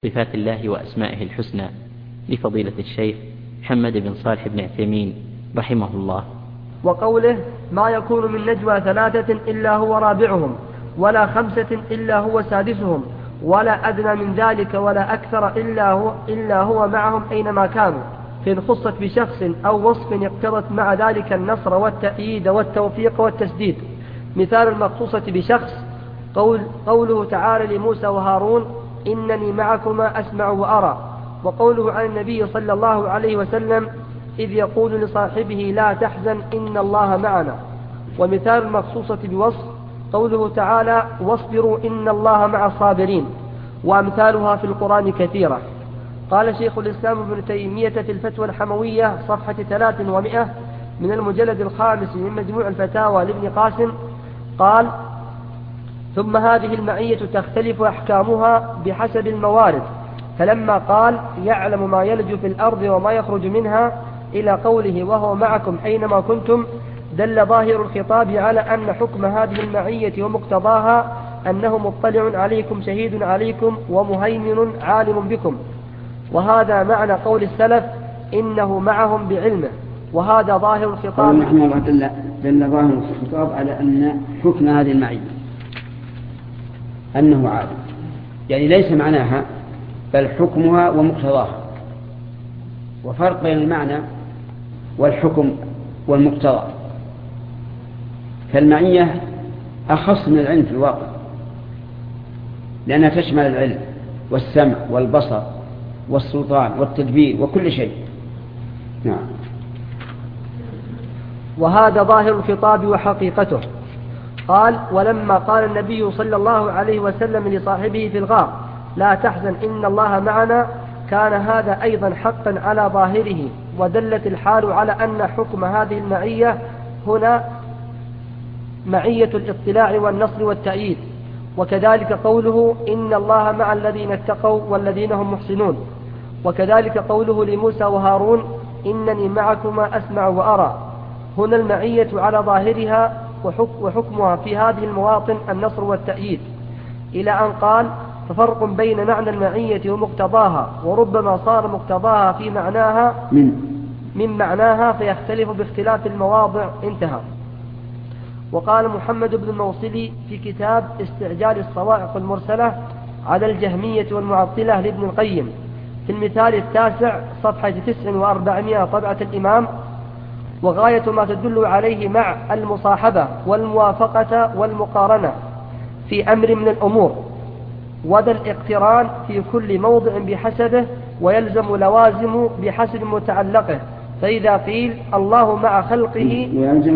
صفات الله وأسمائه الحسنى لفضيلة الشيخ محمد بن صالح بن عثيمين رحمه الله. وقوله: ما يكون من نجوى ثلاثة إلا هو رابعهم ولا خمسة إلا هو سادسهم ولا أدنى من ذلك ولا أكثر إلا هو معهم أينما كانوا، فإن خصت بشخص أو وصف اقتضت مع ذلك النصر والتأييد والتوفيق والتسديد. مثال المخصوصة بشخص قوله تعالى لموسى وهارون: إنني معكما أسمع وأرى. وقوله عن النبي صلى الله عليه وسلم إذ يقول لصاحبه: لا تحزن إن الله معنا. ومثال المخصوصة بوصف قوله تعالى: واصبروا إن الله مع الصابرين. وأمثالها في القرآن كثيرة. قال شيخ الإسلام ابن تيمية في الفتوى الحموية صفحة 300 من المجلد الخامس من مجموع الفتاوى لابن قاسم قال: ثم هذه المعية تختلف أحكامها بحسب الموارد. فلما قال: يعلم ما يلج في الأرض وما يخرج منها إلى قوله: وهو معكم أينما كنتم، دل ظاهر الخطاب على أن حكم هذه المعية ومقتضاها أنه مطلع عليكم شهيد عليكم ومهيمن عالم بكم. وهذا معنى قول السلف: إنه معهم بعلمه. وهذا ظاهر الخطاب. دل ظاهر الخطاب على أن حكم هذه المعية أنه عالم، يعني ليس معناها بل حكمها ومقتضاها. وفرق بين المعنى والحكم والمقتضى. فالمعية أخص من العلم في الواقع، لأنها تشمل العلم والسمع والبصر والسلطان والتدبير وكل شيء. نعم. وهذا ظاهر الخطاب وحقيقته. قال: ولما قال النبي صلى الله عليه وسلم لصاحبه في الغار: لا تحزن إن الله معنا، كان هذا أيضا حقا على ظاهره، ودلت الحال على أن حكم هذه المعية هنا معية الاطلاع والنصر والتأييد. وكذلك قوله: إن الله مع الذين اتقوا والذين هم محسنون. وكذلك قوله لموسى وهارون: إنني معكما أسمع وأرى. هنا المعية على ظاهرها وحكمها في هذه المواطن النصر والتأييد، إلى أن قال: ففرق بين معنى المعية ومقتضاها، وربما صار مقتضاها في معناها من معناها فيختلف باختلاف المواضع. انتهى. وقال محمد بن الموصلي في كتاب استعجال الصواعق المرسلة على الجهمية والمعطلة لابن القيم في المثال 9 صفحة 9400 طبعة الإمام: وغاية ما تدل عليه مع المصاحبة والموافقة والمقارنة في أمر من الأمور، وذا الاقتران في كل موضع بحسبه، ويلزم لوازم بحسب متعلقه. فإذا قيل الله مع خلقه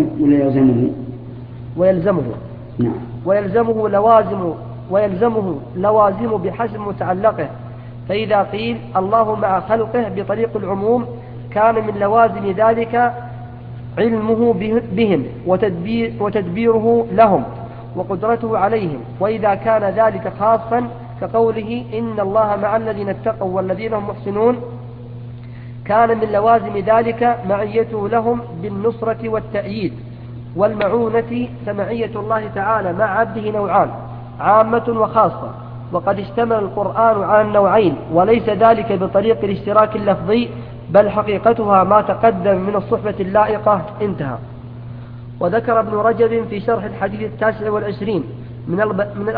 ويلزمه لوازم بحسب متعلقه. فإذا قيل الله مع خلقه بطريق العموم، كان من لوازم ذلك علمه بهم وتدبيره لهم وقدرته عليهم. وإذا كان ذلك خاصا كقوله: إن الله مع الذين اتقوا والذين هم محسنون، كان من لوازم ذلك معيته لهم بالنصرة والتأييد والمعونة. فمعية الله تعالى مع عبده نوعان: عامة وخاصة. وقد اشتمل القرآن على النوعين، وليس ذلك بطريق الاشتراك اللفظي، بل حقيقتها ما تقدم من الصحبة اللائقة. انتهى. وذكر ابن رجب في شرح الحديث 29 من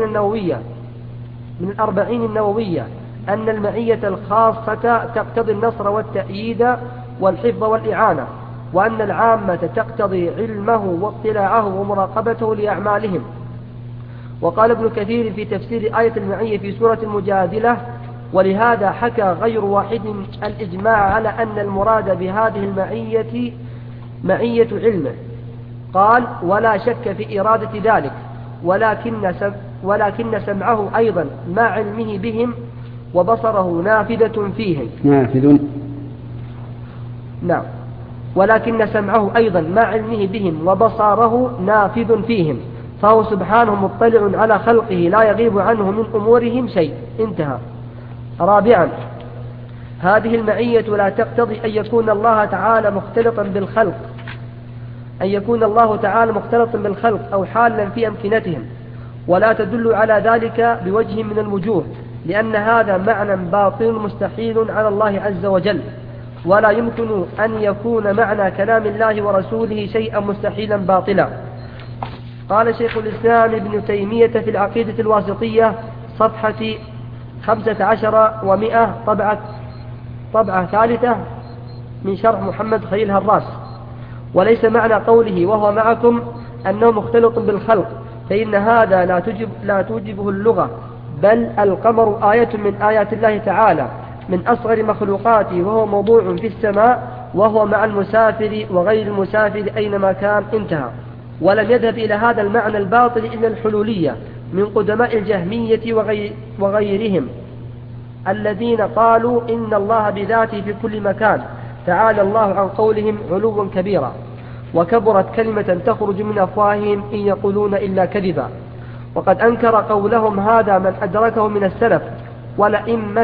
الأربعين النووية أن المعية الخاصة تقتضي النصر والتأييد والحفظ والإعانة، وأن العامة تقتضي علمه واطلاعه ومراقبته لأعمالهم. وقال ابن كثير في تفسير آية المعية في سورة المجادلة: ولهذا حكى غير واحد الإجماع على أن المراد بهذه المعية معية علمه. قال: ولا شك في إرادة ذلك، ولكن سمعه أيضا مع علمه بهم وبصره نافذة فيهم. نعم. ولكن سمعه أيضا مع علمه بهم وبصره نافذ فيهم، فهو سبحانه مطلع على خلقه لا يغيب عنه من أمورهم شيء. انتهى. رابعا: هذه المعية لا تقتضي أن يكون الله تعالى مختلطا بالخلق أو حالا في أمكنتهم، ولا تدل على ذلك بوجه من الوجوه، لأن هذا معنى باطل مستحيل على الله عز وجل، ولا يمكن أن يكون معنى كلام الله ورسوله شيئا مستحيلا باطلا. قال شيخ الإسلام ابن تيمية في العقيدة الواسطية صفحة 15 و100 طبعة ثالثة من شرح محمد خليل هراس: وليس معنى قوله وهو معكم أنه مختلط بالخلق، فإن هذا لا توجبه اللغة، بل القمر آية من آيات الله تعالى من أصغر مخلوقاته، وهو موضوع في السماء، وهو مع المسافر وغير المسافر أينما كان. انتهى. ولم يذهب إلى هذا المعنى الباطل إلا الحلولية من قدماء الجهمية وغيرهم الذين قالوا إن الله بذاته في كل مكان، تعالى الله عن قولهم علوا كبيرا، وكبرت كلمة تخرج من أفواههم إن يقولون إلا كذبا. وقد أنكر قولهم هذا من أدركه من السلف والأئمة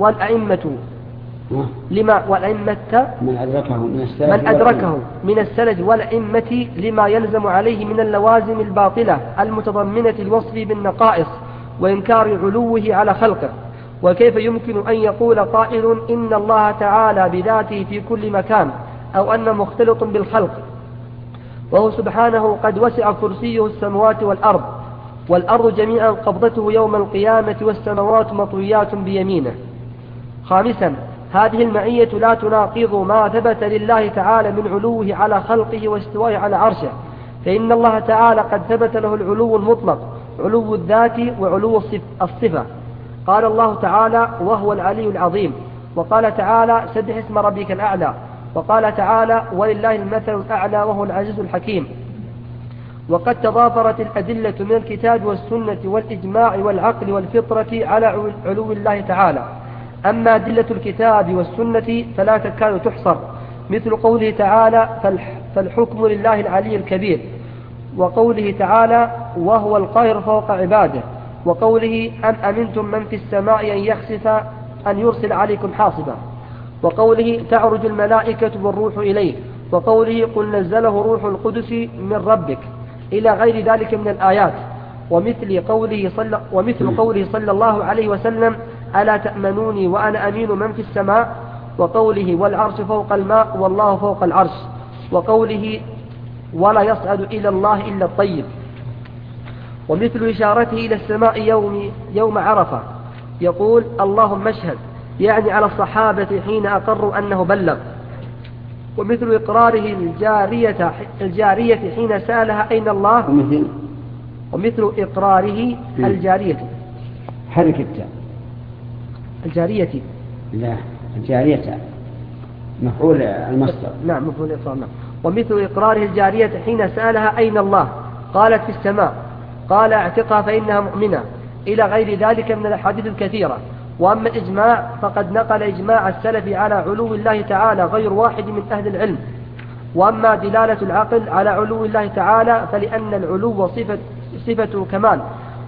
من أدركه من السلف والأئمة لما يلزم عليه من اللوازم الباطلة المتضمنة الوصف بالنقائص وإنكار علوه على خلقه. وكيف يمكن أن يقول قائل إن الله تعالى بذاته في كل مكان، أو أنه مختلط بالخلق، وهو سبحانه قد وسع كرسيه السماوات والأرض جميعا قبضته يوم القيامة، والسماوات مطويات بيمينه. خامسا، هذه المعية لا تناقض ما ثبت لله تعالى من علوه على خلقه واستوائه على عرشه، فإن الله تعالى قد ثبت له العلو المطلق، علو الذات وعلو الصفة. قال الله تعالى وهو العلي العظيم، وقال تعالى سبح اسم ربك الأعلى، وقال تعالى ولله المثل الأعلى وهو العزيز الحكيم. وقد تضافرت الأدلة من الكتاب والسنة والإجماع والعقل والفطرة على علو الله تعالى. أما أدلة الكتاب والسنة فلا تكاد تحصر، مثل قوله تعالى فالحكم لله العلي الكبير، وقوله تعالى وهو القاهر فوق عباده، وقوله أم أمنتم من في السماء أن يرسل عليكم حاصبا، وقوله تعرج الملائكة والروح إليه، وقوله قل نزله روح القدس من ربك، إلى غير ذلك من الآيات. ومثل قوله صلى الله عليه وسلم ألا تأمنوني وأنا أمين من في السماء، وقوله والعرش فوق الماء والله فوق العرش، وقوله ولا يصعد إلى الله إلا الطيب. ومثل إشارته إلى السماء يوم عرفة يقول اللهم اشهد، يعني على الصحابة حين أقروا أنه بلغ. ومثل إقراره الجارية حين سألها أين الله، ومثل إقراره الجارية حركة الجارية لا الجارية مفعول المصدر. نعم مفعول إقرار. نعم. ومثل إقراره الجارية حين سألها أين الله قالت في السماء، قال اعتقها فإنها مؤمنة، إلى غير ذلك من الأحاديث الكثيرة. وأما الإجماع فقد نقل إجماع السلف على علو الله تعالى غير واحد من أهل العلم. وأما دلالة العقل على علو الله تعالى فلأن العلو صفة كمال،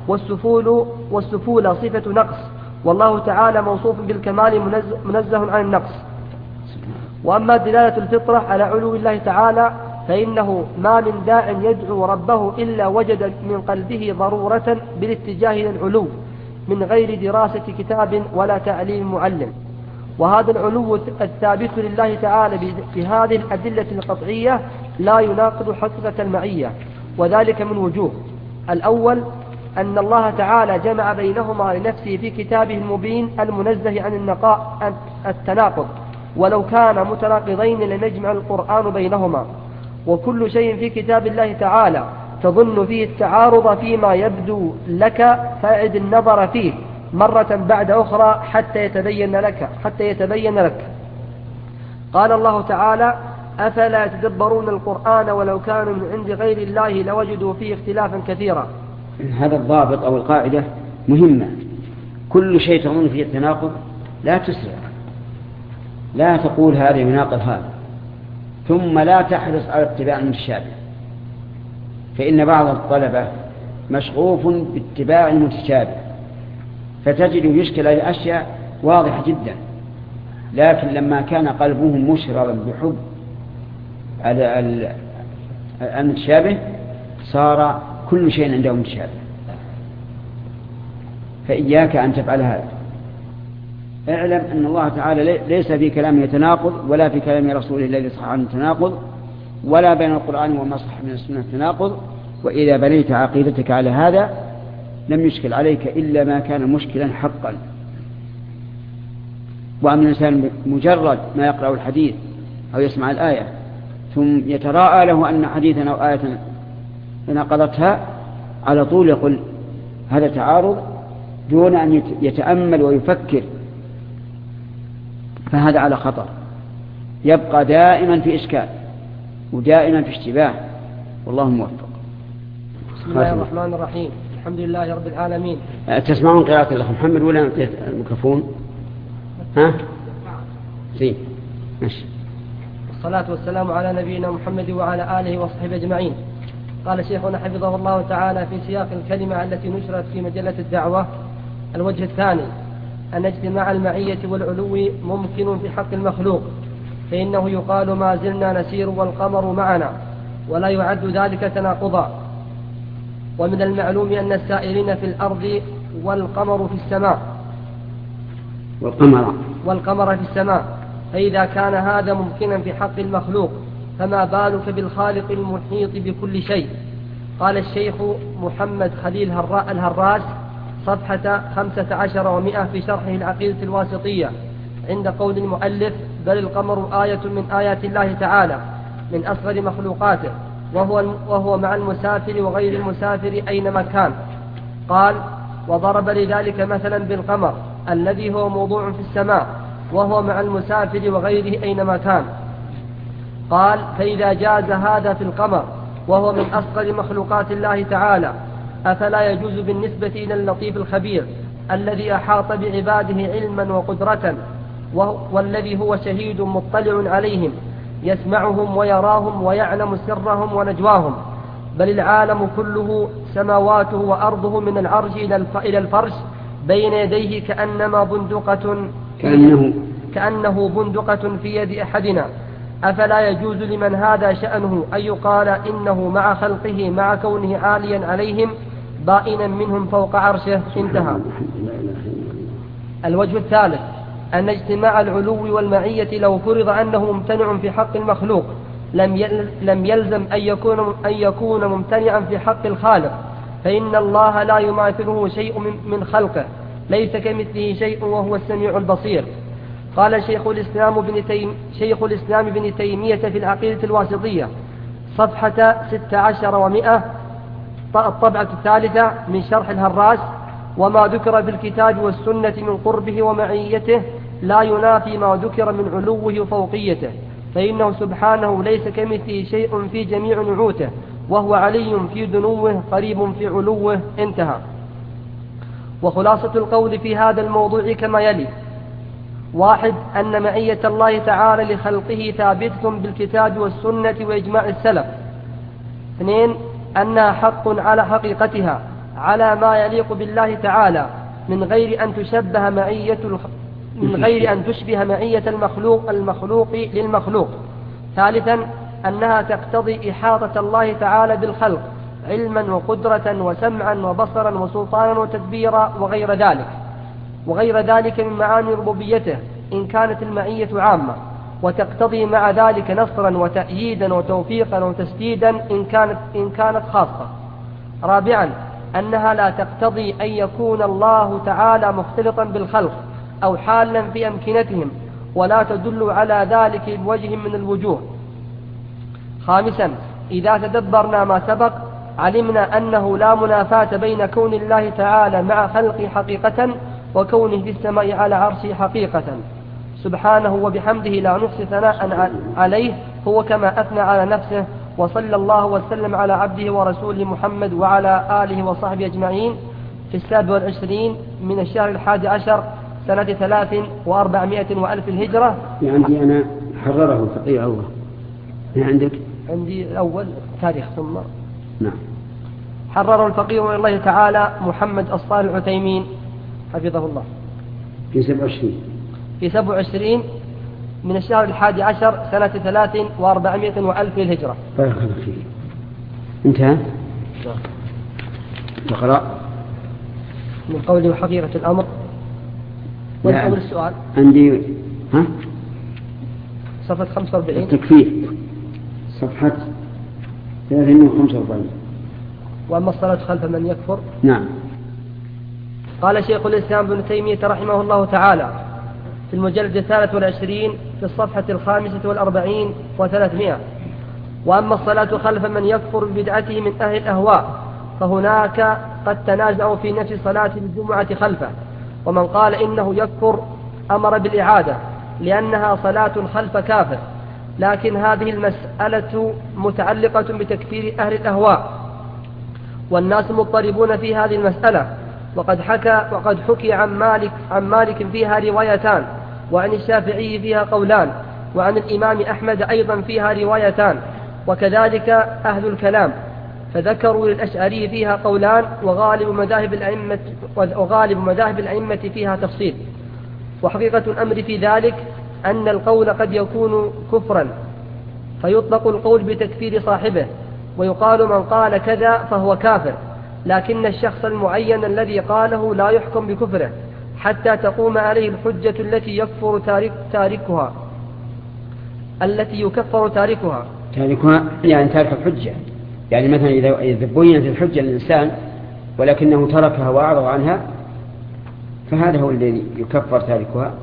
والسفول صفة نقص، والله تعالى موصوف بالكمال منزه عن النقص. وأما دلالة الفطرة على علو الله تعالى فإنه ما من داع يدعو ربه إلا وجد من قلبه ضرورة بالاتجاه إلى العلو من غير دراسة كتاب ولا تعليم معلم. وهذا العلو الثابت لله تعالى بهذه الأدلة القطعية لا يناقض حقيقة المعية، وذلك من وجوه. الأول أن الله تعالى جمع بينهما لنفسه في كتابه المبين المنزه عن التناقض، ولو كان متناقضين لم يجمع القرآن بينهما. وكل شيء في كتاب الله تعالى تظن فيه التعارض فيما يبدو لك فاعد النظر فيه مرة بعد أخرى حتى يتبين لك. قال الله تعالى أفلا يتدبرون القرآن ولو كانوا من عند غير الله لوجدوا فيه اختلافا كثيرا. هذا الضابط أو القاعدة مهمة. كل شيء تظن فيه التناقض لا تسرع، لا تقول هذا يناقض هذا، ثم لا تحرص على اتباع المتشابه، فإن بعض الطلبة مشغوف باتباع المتشابه فتجد يشكل على أشياء واضحة جدا، لكن لما كان قلبه مشربا بحب على المتشابه صار كل شيء عنده متشابه. فإياك أن تفعل هذا. اعلم أن الله تعالى ليس في كلامه تناقض، ولا في كلام رسوله الذي صح عنه تناقض، ولا بين القرآن وما صح من السنة تناقض. وإذا بنيت عقيدتك على هذا لم يشكل عليك إلا ما كان مشكلا حقا. وأما الإنسان مجرد ما يقرأ الحديث أو يسمع الآية ثم يتراءى له أن حديثا أو آية ناقضتها، على طول يقول هذا تعارض دون أن يتأمل ويفكر، فهذا على خطر، يبقى دائما في إشكال ودائما في اشتباه، والله موفق. بسم الله الرحمن الرحيم. الحمد لله رب العالمين. تسمعون قراءة الأخ محمد ولا الميكروفون؟ ها؟ زين ماشي. والصلاة والسلام على نبينا محمد وعلى آله وصحبه أجمعين. قال شيخنا حفظه الله تعالى في سياق الكلمة التي نشرت في مجلة الدعوة: الوجه الثاني أن اجتماع المعية والعلو ممكن في حق المخلوق، فإنه يقال ما زلنا نسير والقمر معنا، ولا يعد ذلك تناقضا. ومن المعلوم أن السائرين في الأرض والقمر في السماء والقمر في السماء، فإذا كان هذا ممكنا في حق المخلوق فما بالك بالخالق المحيط بكل شيء. قال الشيخ محمد خليل الهراس صفحة 15 و100 في شرحه العقيدة الواسطية عند قول المؤلف: بل القمر آية من آيات الله تعالى من أصغر مخلوقاته، وهو مع المسافر وغير المسافر أينما كان. قال: وضرب لذلك مثلا بالقمر الذي هو موضوع في السماء وهو مع المسافر وغيره أينما كان. قال: فإذا جاز هذا في القمر وهو من أصغر مخلوقات الله تعالى، أفلا يجوز بالنسبة إلى اللطيف الخبير الذي أحاط بعباده علما وقدرة، والذي هو شهيد مطلع عليهم يسمعهم ويراهم ويعلم سرهم ونجواهم، بل العالم كله سماواته وأرضه من العرش إلى الفرش بين يديه كأنه بندقة في يد أحدنا، أفلا يجوز لمن هذا شأنه أن يقال إنه مع خلقه مع كونه عاليا عليهم بائنا منهم فوق عرشه؟ انتهى. الوجه الثالث أن اجتماع العلو والمعية لو فرض أنه ممتنع في حق المخلوق لم يلزم أن يكون ممتنعا في حق الخالق، فإن الله لا يماثله شيء من خلقه، ليس كمثله شيء وهو السميع البصير. قال شيخ الإسلام ابن تيمية في العقيدة الواسطية صفحة 16 و100 الطبعة الثالثة من شرح الهراس: وما ذكر في الكتاب والسنة من قربه ومعيته لا ينافي ما ذكر من علوه وفوقيته، فإنه سبحانه ليس كمثله شيء في جميع نعوته، وهو علي في دنوه قريب في علوه. انتهى. وخلاصة القول في هذا الموضوع كما يلي: 1. أن معية الله تعالى لخلقه ثابتة بالكتاب والسنة وإجماع السلف. 2. أنها حق على حقيقتها على ما يليق بالله تعالى من غير أن تشبه معية المخلوق للمخلوق. 3. أنها تقتضي إحاطة الله تعالى بالخلق علما وقدرة وسمعا وبصرا وسلطانا وتدبيرا وغير ذلك من معاني ربوبيته إن كانت المعية عامة، وتقتضي مع ذلك نصرا وتأييدا وتوفيقا وتسديدا إن كانت خاصة. 4. أنها لا تقتضي أن يكون الله تعالى مختلطا بالخلق أو حالا في أمكنتهم، ولا تدل على ذلك بوجه من الوجوه. 5. إذا تدبرنا ما سبق علمنا أنه لا منافاة بين كون الله تعالى مع خلقه حقيقة وكونه في السماء على عرشه حقيقة، سبحانه وبحمده لا نحصي ثناء عليه، هو كما أثنى على نفسه. وصلى الله وسلم على عبده ورسوله محمد وعلى آله وصحبه أجمعين في 27 من الشهر 11 سنة 3400 وألف الهجرة. عندي أنا حرره الفقيه أول. عندك؟ عندي الأول تاريخ ثم نعم. حرره الفقيه من الله تعالى محمد الصالح العثيمين حفظه الله في 27 من الشهر 11 سنة 3400 وألف الهجرة. بارك الله فيك. انتهى؟ تقرأ. من قوله حقيقة الأمر. والأول السؤال عندي صفحة 45 التكفير صفحة 345. وأما الصلاة خلف من يكفر. نعم. قال شيخ الإسلام ابن تيمية رحمه الله تعالى في المجلد 23 في الصفحة 45 و300: وأما الصلاة خلف من يكفر ببدعته من أهل الأهواء فهناك قد تنازعوا في نفس صلاة الجمعة خلفه، ومن قال إنه يكفر أمر بالإعادة لأنها صلاة خلف كافر، لكن هذه المسألة متعلقة بتكفير أهل الأهواء، والناس مضطربون في هذه المسألة، وقد حكي عن مالك فيها روايتان، وعن الشافعي فيها قولان، وعن الإمام أحمد أيضا فيها روايتان، وكذلك أهل الكلام، فذكروا للأشعري فيها قولان، وغالب مذاهب الأئمة فيها تفصيل. وحقيقة الأمر في ذلك أن القول قد يكون كفرا، فيطلق القول بتكفير صاحبه، ويقال من قال كذا فهو كافر، لكن الشخص المعين الذي قاله لا يحكم بكفره حتى تقوم عليه الحجة التي يكفر تاركها يعني تارك الحجة. يعني مثلا إذا بينت الحجة للإنسان ولكنه تركها وأعرض عنها فهذا هو الذي يكفر تاركها.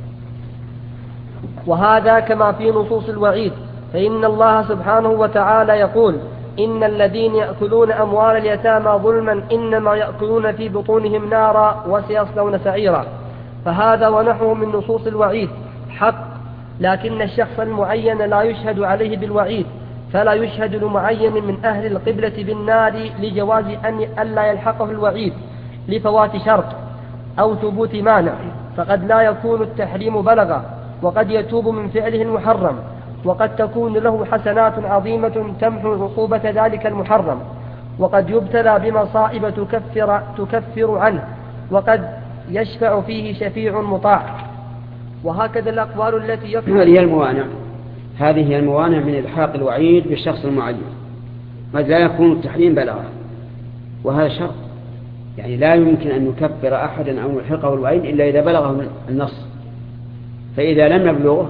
وهذا كما في نصوص الوعيد، فإن الله سبحانه وتعالى يقول: إن الذين يأكلون أموال اليتامى ظلما إنما يأكلون في بطونهم نارا وسيصلون سعيرا. فهذا ونحوه من نصوص الوعيد حق، لكن الشخص المعين لا يشهد عليه بالوعيد، فلا يشهد لمعين من أهل القبلة بالنار لجواز ألا يلحقه الوعيد لفوات شرط أو ثبوت مانع، فقد لا يكون التحريم بلغه، وقد يتوب من فعله المحرم، وقد تكون له حسنات عظيمة تمحو عقوبة ذلك المحرم، وقد يبتلى بمصائب تكفر عنه، وقد يشفع فيه شفيع مطاع. وهكذا الأقوال التي يكفر. هذه هي الموانع من إلحاق الوعيد بالشخص المعين، قد لا يكون التحريم بلغه، وهذا شرط. يعني لا يمكن أن يكفر أحدا أو يلحقه الوعيد إلا إذا بلغه النص، فإذا لم يبلغه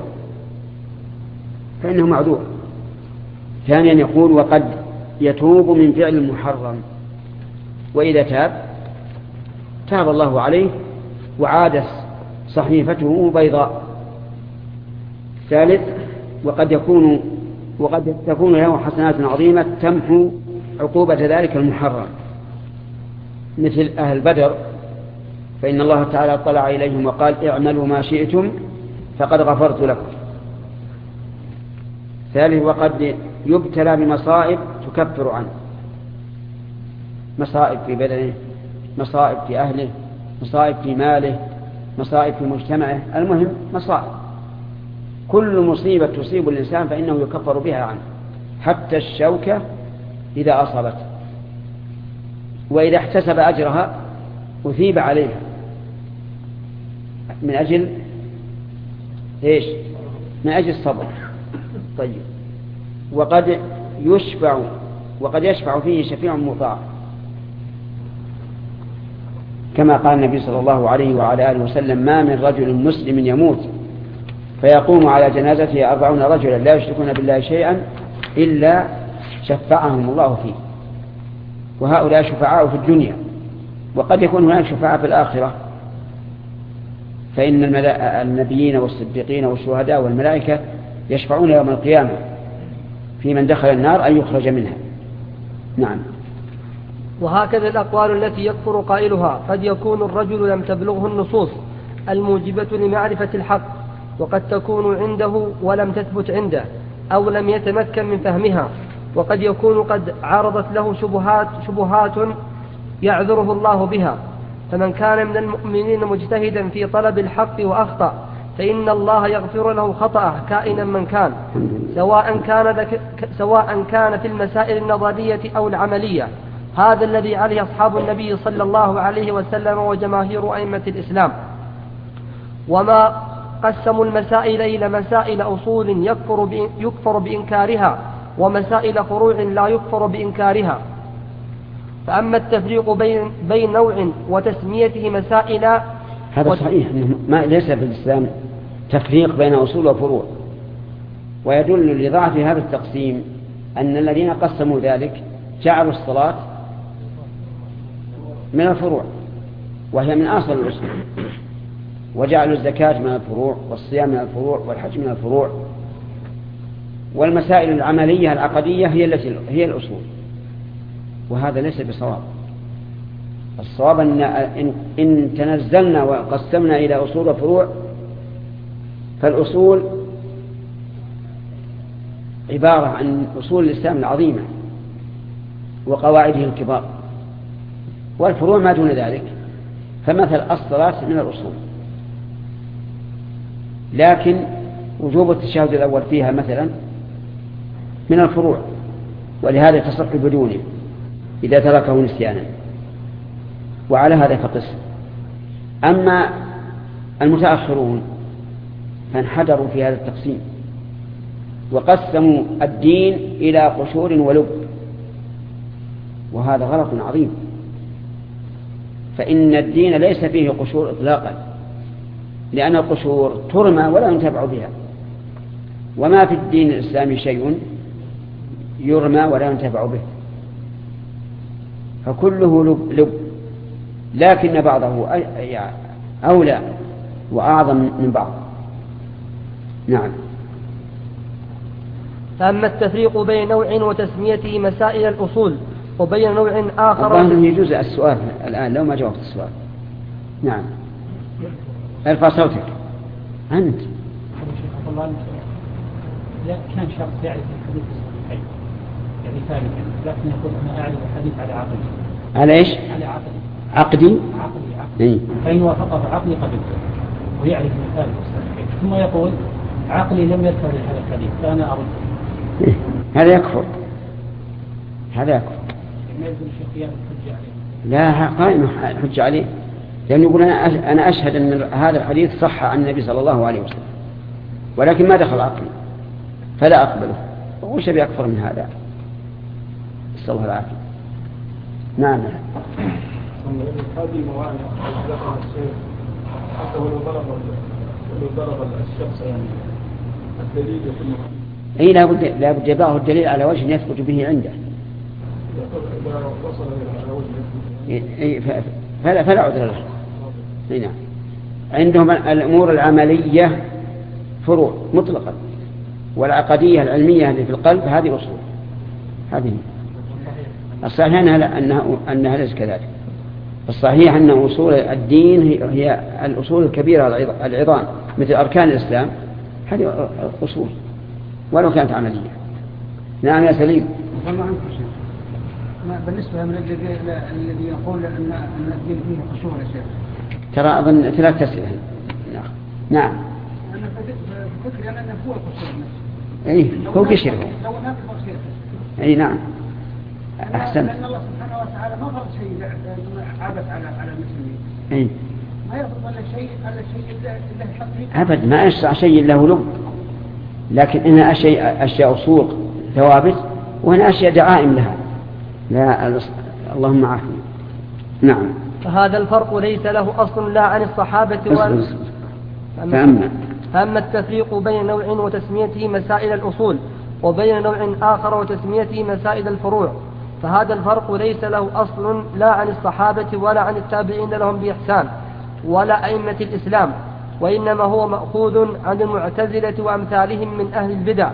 فإنه معذور. ثانيا يقول: وقد يتوب من فعل المحرم، وإذا تاب الله عليه وعاد صحيفته بيضاء. ثالث: وقد تكون له حسنات عظيمة تمحو عقوبة ذلك المحرم، مثل أهل بدر، فإن الله تعالى اطلع إليهم وقال: اعملوا ما شئتم فقد غفرت لكم. ثالث: وقد يبتلى بمصائب تكفر عنه، مصائب في بدنه، مصائب في أهله، مصائب في ماله، مصائب في مجتمعه، المهم مصائب. كل مصيبة تصيب الإنسان فإنه يكفر بها عنه، حتى الشوكة إذا أصابته، وإذا احتسب أجرها أثيب عليها من أجل إيش؟ من أجل الصبر. طيب. وقد يشفع فيه شفيع مطاع، كما قال النبي صلى الله عليه وعلى آله وسلم: ما من رجل مسلم يموت فيقوم على جنازته 40 رجلا لا يشركون بالله شيئا إلا شفعهم الله فيه. وهؤلاء شفعاء في الدنيا، وقد يكون هناك شفعاء في الآخرة، فإن النبيين والصديقين والشهداء والملائكة يشفعون يوم القيامة في من دخل النار أن يخرج منها. نعم. وهكذا الأقوال التي يكفر قائلها قد يكون الرجل لم تبلغه النصوص الموجبة لمعرفة الحق، وقد تكون عنده ولم تثبت عنده، أو لم يتمكن من فهمها، وقد يكون قد عرضت له شبهات يعذره الله بها. فمن كان من المؤمنين مجتهدا في طلب الحق وأخطأ فإن الله يغفر له خطأه كائنا من كان، سواء كان في المسائل النظرية أو العملية. هذا الذي عليه أصحاب النبي صلى الله عليه وسلم وجماهير أئمة الإسلام. وما قسموا المسائل إلى مسائل أصول يكفر بإنكارها، ومسائل فروع لا يكفر بإنكارها. فأما التفريق بين نوع وتسميته مسائل. هذا صحيح، ما ليس في الإسلام تفريق بين أصول وفروع، ويدل لضعف هذا التقسيم أن الذين قسموا ذلك جعلوا الصلاة من الفروع وهي من أصل الأصول، وجعلوا الزكاة من الفروع، والصيام من الفروع، والحج من الفروع، والمسائل العملية العقدية هي الأصول، وهذا ليس بصواب. الصواب إن تنزلنا وقسمنا إلى أصول وفروع، فالأصول عبارة عن أصول الإسلام العظيمة وقواعده الكبار، والفروع ما دون ذلك، فمثل الصلاة من الأصول، لكن وجوب التشهد الأول فيها مثلا من الفروع، ولهذا تصح بدونه إذا تركه نسيانا، وعلى هذا فقس. أما المتأخرون فانحدروا في هذا التقسيم وقسموا الدين إلى قشور ولب، وهذا غلط عظيم، فإن الدين ليس فيه قشور إطلاقا، لأن القشور ترمى ولا ينتفع بها، وما في الدين الإسلامي شيء يرمى ولا ينتفع به، فكله لب، لكن بعضه أولى وأعظم من بعض. نعم. فأما التفريق بين نوع وتسميته مسائل الأصول وبين نوع آخر. أظن يجوز السؤال الآن لو ما جاوبت السؤال. نعم. ارفع صوتك. أنت. لا كان شخص يعرف الحديث الصحيح يعني ثابت، لكن يقول أنا أعرف الحديث على عقلي. على إيش؟ على عقلي. عقدي؟ عقلي. إيه؟ فإن وافقه عقلي قبلته ويعرف الثابت الصحيح، ثم يقول عقلي لم يذكر هذا الحديث فأنا أرد. إيه؟ هذا يكفر. هذا يكفر. ما يلزم الشيخ قيام الحجة عليه. لا قائم الحجة عليه، لأنه يقول أنا أشهد أن هذا الحديث صح عن النبي صلى الله عليه وسلم، ولكن ما دخل عقلي فلا أقبله، وش بيكفر من هذا؟ نسأل الله العافية. نعم. هذه الموانع ذكرها الشيخ حتى ولو ضرب الشخص يعني الدليل يكون أي لا بد يضعه الدليل على وجه يثبت به عنده. إذا وصل على وجه فلا عذر له. نعم. عندهم الأمور العملية فروع مطلقا، والعقدية العلمية اللي في القلب هذه أصول. هذه الصحيح أنها ليس كذلك. الصحيح أن أصول الدين هي الأصول الكبيرة العظام مثل أركان الإسلام، هذه أصول ولو كانت عملية. نعم يا سليم. بالنسبة من الذي يقول أن الدين فيه قشور يا شيخ، ترى أظن 3 أسئلة. نعم. أنا فكري أن هو القشور نفسه. إيه هو قشر. لو هناك قشور. إيه نعم. أحسن. لأن الله سبحانه وتعالى ما فرض شيء عبث على المسلمين. إيه. ما يفرض على شيء إلا الحق. أبد ما أشرع شيء له لب، لكن إن أشياء سوق ثوابت، وهنا أشياء دعائم لها. لا اللهم عافية. نعم. فهذا الفرق ليس له أصل لا عن الصحابة فأما التفريق بين نوع وتسميته مسائل الأصول وبين نوع آخر وتسميته مسائل الفروع، فهذا الفرق ليس له أصل لا عن الصحابة ولا عن التابعين لهم بإحسان ولا أئمة الإسلام، وإنما هو مأخوذ عن المعتزلة وأمثالهم من أهل البدع،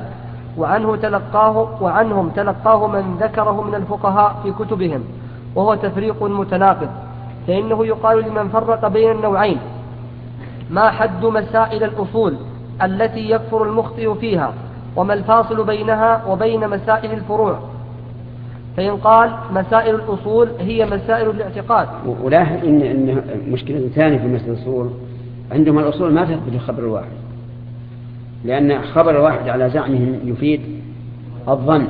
وعنهم تلقاه من ذكره من الفقهاء في كتبهم، وهو تفريق متناقض. فإنه يقال لمن فرق بين النوعين: ما حد مسائل الأصول التي يكفر المخطئ فيها، وما الفاصل بينها وبين مسائل الفروع؟ فإن قال مسائل الأصول هي مسائل الاعتقاد. ولاحظ إن مشكلة ثانية في مسائل الأصول، عندهم الأصول ما تثبت الخبر الواحد، لأن خبر الواحد على زعمهم يفيد الظن،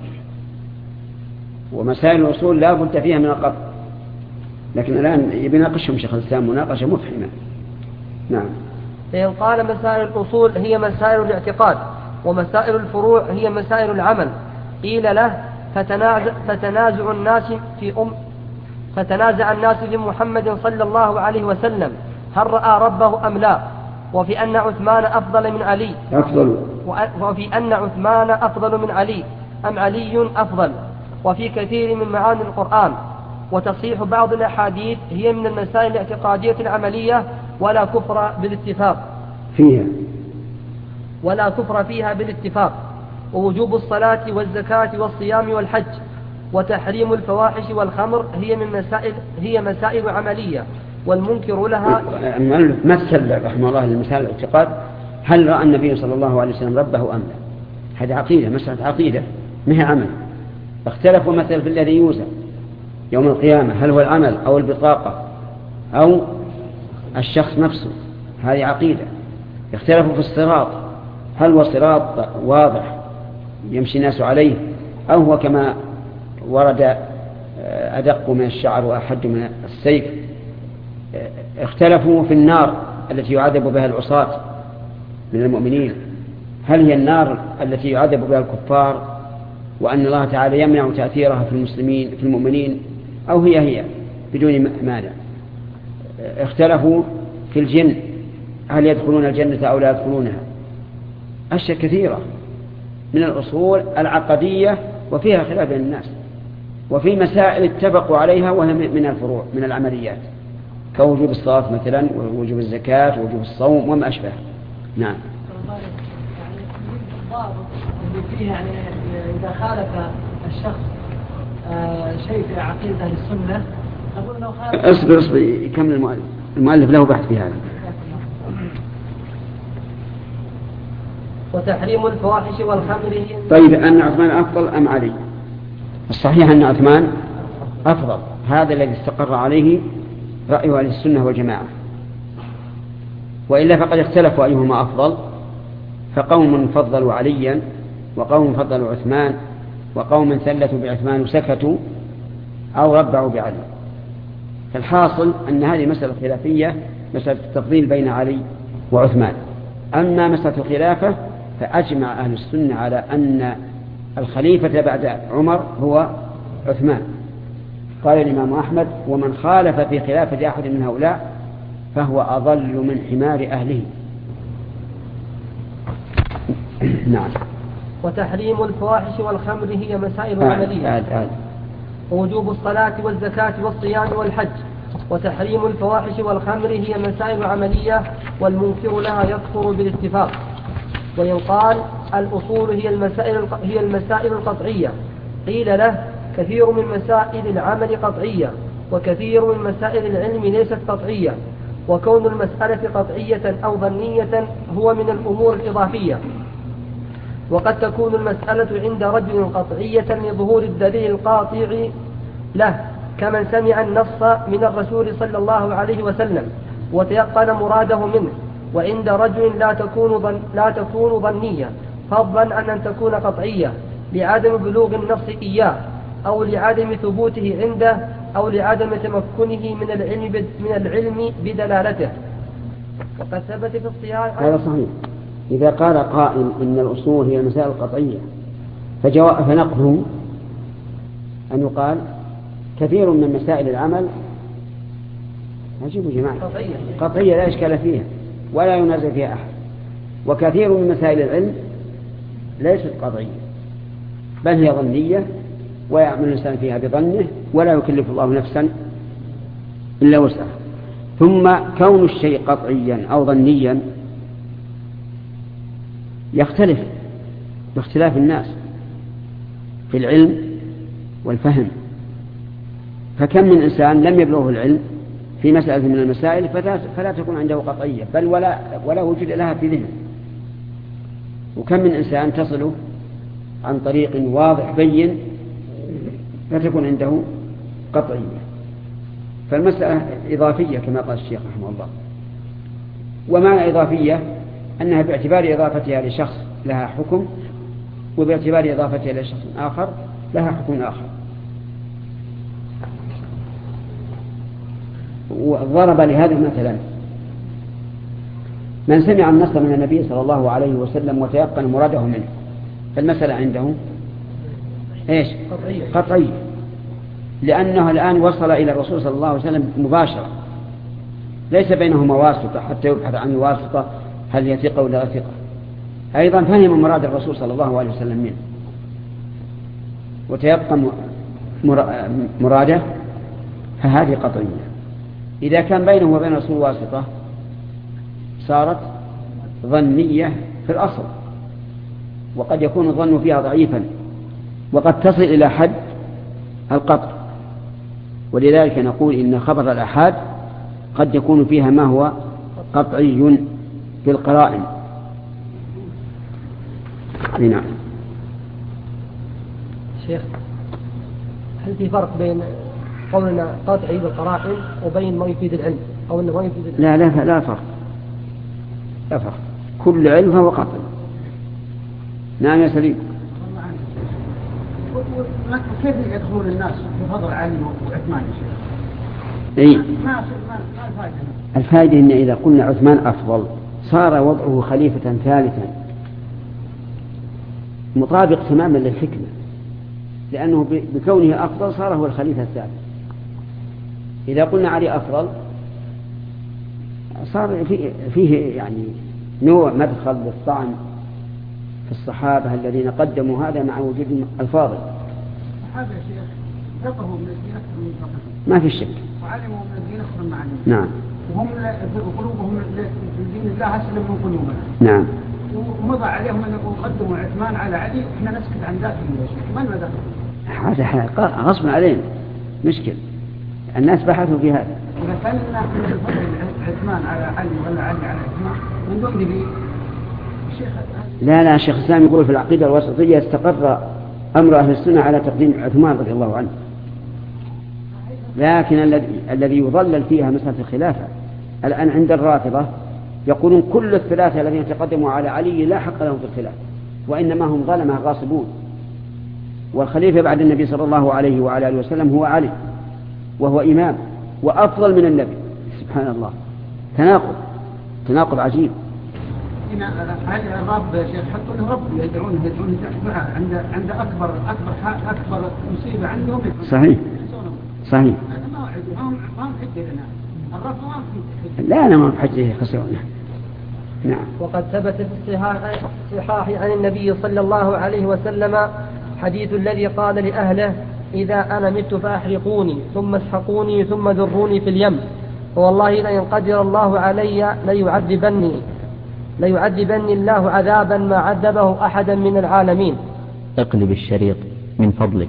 ومسائل الأصول لا بد فيها من القطع، لكن الآن يناقشهم شيخ الإسلام مناقشة مفحمة. نعم. فإن قال مسائل الأصول هي مسائل الاعتقاد ومسائل الفروع هي مسائل العمل، قيل له فتنازع الناس فتنازع الناس لمحمد صلى الله عليه وسلم هل رأى ربه أم لا، وفي أن عثمان أفضل من علي وفي أن عثمان أفضل من علي أم علي أفضل، وفي كثير من معاني القرآن. وتصحيح بعض الأحاديث هي من المسائل الاعتقادية العملية ولا كفر فيها بالاتفاق. ووجوب الصلاة والزكاة والصيام والحج وتحريم الفواحش والخمر هي مسائل عملية والمنكر لها. مثل رحمه الله للمسائل الاعتقاد هل رأى النبي صلى الله عليه وسلم ربه أم لا؟ هذه عقيدة، مسألة عقيدة مها عمل. اختلفوا مثلا في الذي يوزن يوم القيامة هل هو العمل أو البطاقة أو الشخص نفسه، هذه عقيدة. اختلفوا في الصراط هل هو صراط واضح يمشي الناس عليه أو هو كما ورد أدق من الشعر وأحد من السيف. اختلفوا في النار التي يعذب بها العصاة من المؤمنين هل هي النار التي يعذب بها الكفار وأن الله تعالى يمنع تأثيرها في المؤمنين أو هي بدون مانع. اختلفوا في الجن هل يدخلون الجنة أو لا يدخلونها. أشياء كثيرة من الأصول العقدية وفيها خلاف بين الناس، وفي مسائل اتفقوا عليها وهي من الفروع من العمليات كوجوب الصلاة مثلا ووجوب الزكاة ووجوب الصوم وما أشبه. نعم. اللي فيه يعني إذا خالف الشخص شيء في عقيدة السنة نقول أنه خالف. اصبر يكمل المؤلف له بحث في هذا. وتحريم الفواحش والخمر. طيب أن عثمان أفضل أم علي؟ الصحيح أن عثمان أفضل، هذا الذي استقر عليه رأي أهل السنة والجماعة، وإلا فقد اختلفوا أيهما أفضل، فقوم فضلوا عليا وقوم فضلوا عثمان وقوم ثلثوا بعثمان وسكتوا أو ربعوا بعلي. فالحاصل أن هذه مسألة خلافية، مسألة التفضيل بين علي وعثمان. أما مسألة الخلافة فأجمع أهل السنة على أن الخليفة بعد عمر هو عثمان. قال الإمام أحمد ومن خالف في خلافة أحد من هؤلاء فهو أضل من حمار أهله. نعم. وتحريم الفواحش والخمر هي مسائل عملية. ووجوب الصلاة والزكاة والصيام والحج وتحريم الفواحش والخمر هي مسائل عملية والمنكر لها يكفر بالاتفاق. وإن قال الأصول هي المسائل القطعية قيل له كثير من مسائل العمل قطعية وكثير من مسائل العلم ليست قطعية، وكون المسألة قطعية أو ظنية هو من الأمور الإضافية. وقد تكون المسألة عند رجل قطعية لظهور الدليل القاطع له كمن سمع النص من الرسول صلى الله عليه وسلم وتيقن مراده منه، وعند رجل لا تكون ظنية فضلا عن أن تكون قطعية لعدم بلوغ النص إياه أو لعدم ثبوته عنده أو لعدم تمكنه من العلم بدلالته. وقد ثبت في الصحيح. هذا صحيح. إذا قال قائل إن الأصول هي المسائل القطعية فنقله أن يقال كثير من مسائل العمل أجيبوا جماعة قطعية لا إشكال فيها ولا ينازع فيها أحد، وكثير من مسائل العلم ليست قطعية بل هي ظنية ويعمل الإنسان فيها بظنه ولا يكلف الله نفسا إلا وسعها. ثم كون الشيء قطعيا أو ظنيا يختلف باختلاف الناس في العلم والفهم، فكم من إنسان لم يبلغه العلم في مسألة من المسائل فلا تكون عنده قطعية بل ولا وجود لها في ذهنه، وكم من إنسان تصله عن طريق واضح بين فتكون عنده قطعية. فالمسألة إضافية كما قال الشيخ رحمه الله. ومعنى إضافية أنها باعتبار إضافتها لشخص لها حكم وباعتبار إضافتها لشخص آخر لها حكم آخر. وضرب لهذا مثلا من سمع النص من النبي صلى الله عليه وسلم وتيقن مراده منه فالمسألة عنده إيش؟ قطعية. لأنه الآن وصل إلى الرسول صلى الله عليه وسلم مباشرة، ليس بينهما واسطة حتى يبحث عن واسطة هل هي ثقة ولا ثقة. أيضا فهم مراد الرسول صلى الله عليه وسلم منه وتيقن مراده، فهذه قطعية. إذا كان بينه وبين الرسول واسطة صارت ظنية في الأصل، وقد يكون الظن فيها ضعيفا وقد تصل إلى حد القطع. ولذلك نقول إن خبر الآحاد قد يكون فيها ما هو قطعي بالقرائن. نعم. شيخ، هل في فرق بين قولنا قطعي بالقرائن وبين ما يفيد العلم أو أنه ما يفيد العلم؟ لا فرق، لا فرق. كل علم هو قطعي. نعم يا سليم. كيف يدخلون الناس في فضل علي وعثمان يا شيخ؟ إيه؟ ما الفائدة؟ الفائدة إن إذا قلنا عثمان أفضل صار وضعه خليفة ثالثا مطابق تماما للحكمة، لأنه بكونه أفضل صار هو الخليفة الثالث. إذا قلنا علي أفضل صار فيه يعني نوع مدخل للطعن في الصحابة الذين قدموا هذا مع وجود الفاضل. الصحابة يا شيخ فقهوا من الدين أكثر من فقههم، ما في شك، وعلموا من الدين أكثر من علمهم. نعم. وهم قلوبهم في دين الله أسلم من قلوبنا. نعم. ومضى عليهم أن يقدموا عثمان على علي، إحنا نسكت عن ذاته يا شيخ، من دخل؟ هذا غصب علينا، مشكل. الناس بحثوا في هذا. إذا كان الناس يفضل عثمان على علي ولا علي على عثمان من دون ذي الشيخ. لا شيخ الإسلام يقول في العقيدة الوسطية استقر أمر أهل السنة على تقديم عثمان رضي الله عنه، لكن الذي يضلل فيها مسألة الخلافة الآن عند الرافضة يقولون كل الثلاثة الذين تقدموا على علي لا حق لهم في الخلافة، وإنما هم ظلمة غاصبون، والخليفة بعد النبي صلى الله عليه وعلى آله وسلم هو علي، وهو إمام وأفضل من النبي. سبحان الله، تناقض عجيب. هذا الرب يا شيخ حطوا له رب يدعونه معه عند أكبر مصيبة عندهم. صحيح. هذا ما هم حجة لنا الرب ما هم. لا أنا ما هم حجة خسرنا. نعم. وقد ثبت في الصحاح عن النبي صلى الله عليه وسلم حديث الذي قال لأهله إذا أنا مت فأحرقوني ثم اسحقوني ثم ذروني في اليم، فوالله لئن قدر الله علي ليعذبني الله عذابا ما عذبه أحدا من العالمين. اقلب الشريط من فضلك.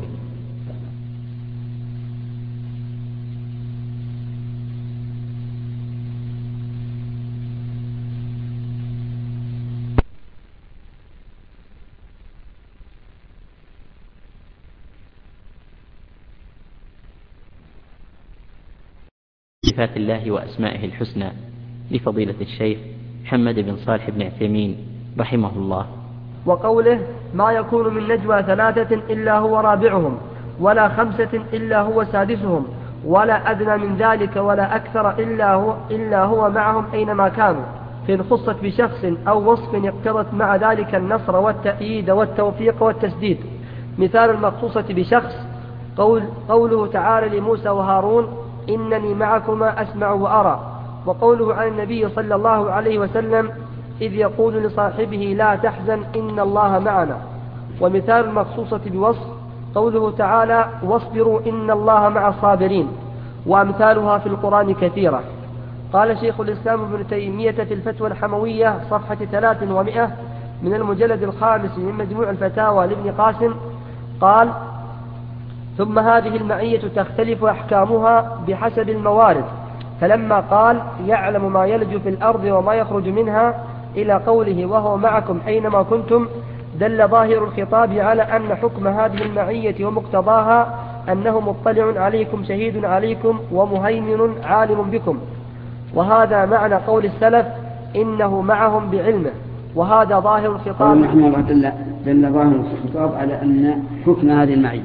صفات الله وأسمائه الحسنى لفضيلة الشيخ محمد بن صالح بن عثيمين رحمه الله. وقوله ما يكون من نجوى ثلاثة إلا هو رابعهم ولا خمسة إلا هو سادسهم ولا أدنى من ذلك ولا أكثر إلا هو معهم أينما كانوا، فإن خصت بشخص أو وصف اقتضت مع ذلك النصر والتأييد والتوفيق والتسديد. مثال المخصوصة بشخص قوله تعالى لموسى وهارون إنني معكما أسمع وأرى، وقوله عن النبي صلى الله عليه وسلم إذ يقول لصاحبه لا تحزن إن الله معنا. ومثال المخصوصة بوصف قوله تعالى واصبروا إن الله مع الصابرين، وأمثالها في القرآن كثيرة. قال شيخ الإسلام ابن تيمية في الفتوى الحموية صفحة 300 من المجلد الخامس من مجموع الفتاوى لابن قاسم قال ثم هذه المعية تختلف أحكامها بحسب الموارد، فلما قال يعلم ما يلج في الأرض وما يخرج منها إلى قوله وهو معكم أينما كنتم دل ظاهر الخطاب على أن حكم هذه المعية ومقتضاها أنه مطلع عليكم شهيد عليكم ومهيمن عالم بكم، وهذا معنى قول السلف إنه معهم بعلمه، وهذا ظاهر الخطاب. دل ظاهر الخطاب على أن حكم هذه المعية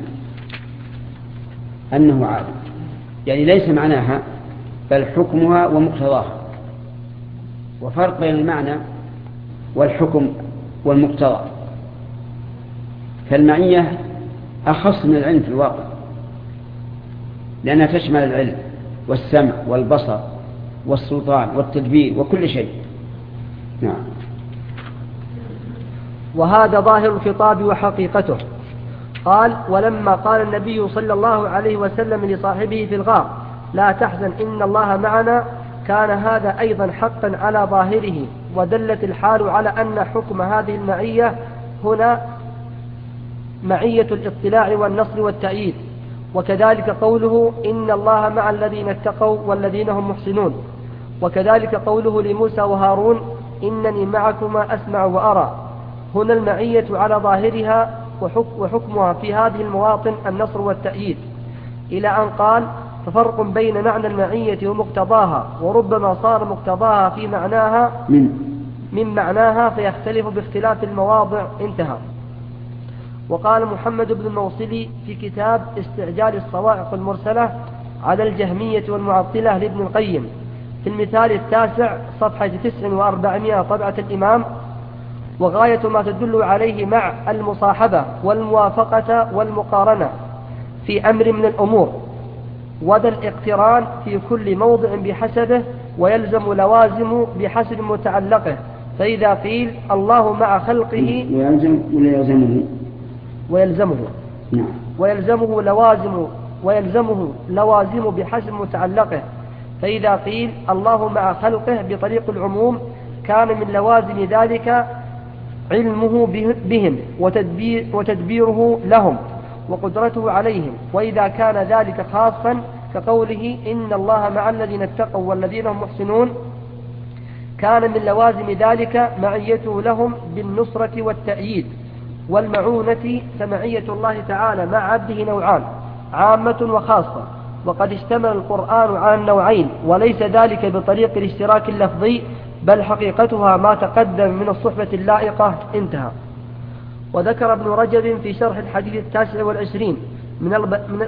أنه عالم، يعني ليس معناها بل حكمها ومقتضاها، وفرق بين المعنى والحكم والمقتضى. فالمعية أخص من العلم في الواقع، لأنها تشمل العلم والسمع والبصر والسلطان والتدبير وكل شيء. نعم. وهذا ظاهر الخطاب وحقيقته. قال: ولما قال النبي صلى الله عليه وسلم لصاحبه في الغار: لا تحزن إن الله معنا، كان هذا أيضا حقا على ظاهره، ودلت الحال على أن حكم هذه المعية هنا معية الاطلاع والنصر والتأييد. وكذلك قوله: إن الله مع الذين اتقوا والذين هم محسنون. وكذلك قوله لموسى وهارون: إنني معكما أسمع وأرى. هنا المعية على ظاهرها وحكمها في هذه المواطن النصر والتأييد، إلى أن قال: ففرق بين معنى المعية ومقتضاها، وربما صار مقتضاها في معناها من معناها فيختلف باختلاف المواضع. انتهى. وقال محمد بن الموصلي في كتاب استعجال الصواعق المرسلة على الجهمية والمعطلة لابن القيم في المثال 9 صفحة 9400 طبعة الإمام: وغاية ما تدل عليه مع المصاحبة والموافقة والمقارنة في أمر من الأمور، وذا الاقتران في كل موضع بحسبه، ويلزم لوازم بحسب متعلقه. فإذا قيل الله مع خلقه ويلزمه لوازم بحسب متعلقه. فإذا قيل الله مع خلقه بطريق العموم، كان من لوازم ذلك علمه بهم وتدبيره لهم وقدرته عليهم. وإذا كان ذلك خاصا كقوله: إن الله مع الذين اتقوا والذين هم محسنون، كان من لوازم ذلك معيته لهم بالنصرة والتأييد والمعونة. فمعية الله تعالى مع عبده نوعان: عامة وخاصة. وقد اشتمل القرآن على النوعين، وليس ذلك بطريق الاشتراك اللفظي، بل حقيقتها ما تقدم من الصحبة اللائقة. انتهى. وذكر ابن رجب في شرح الحديث 29 من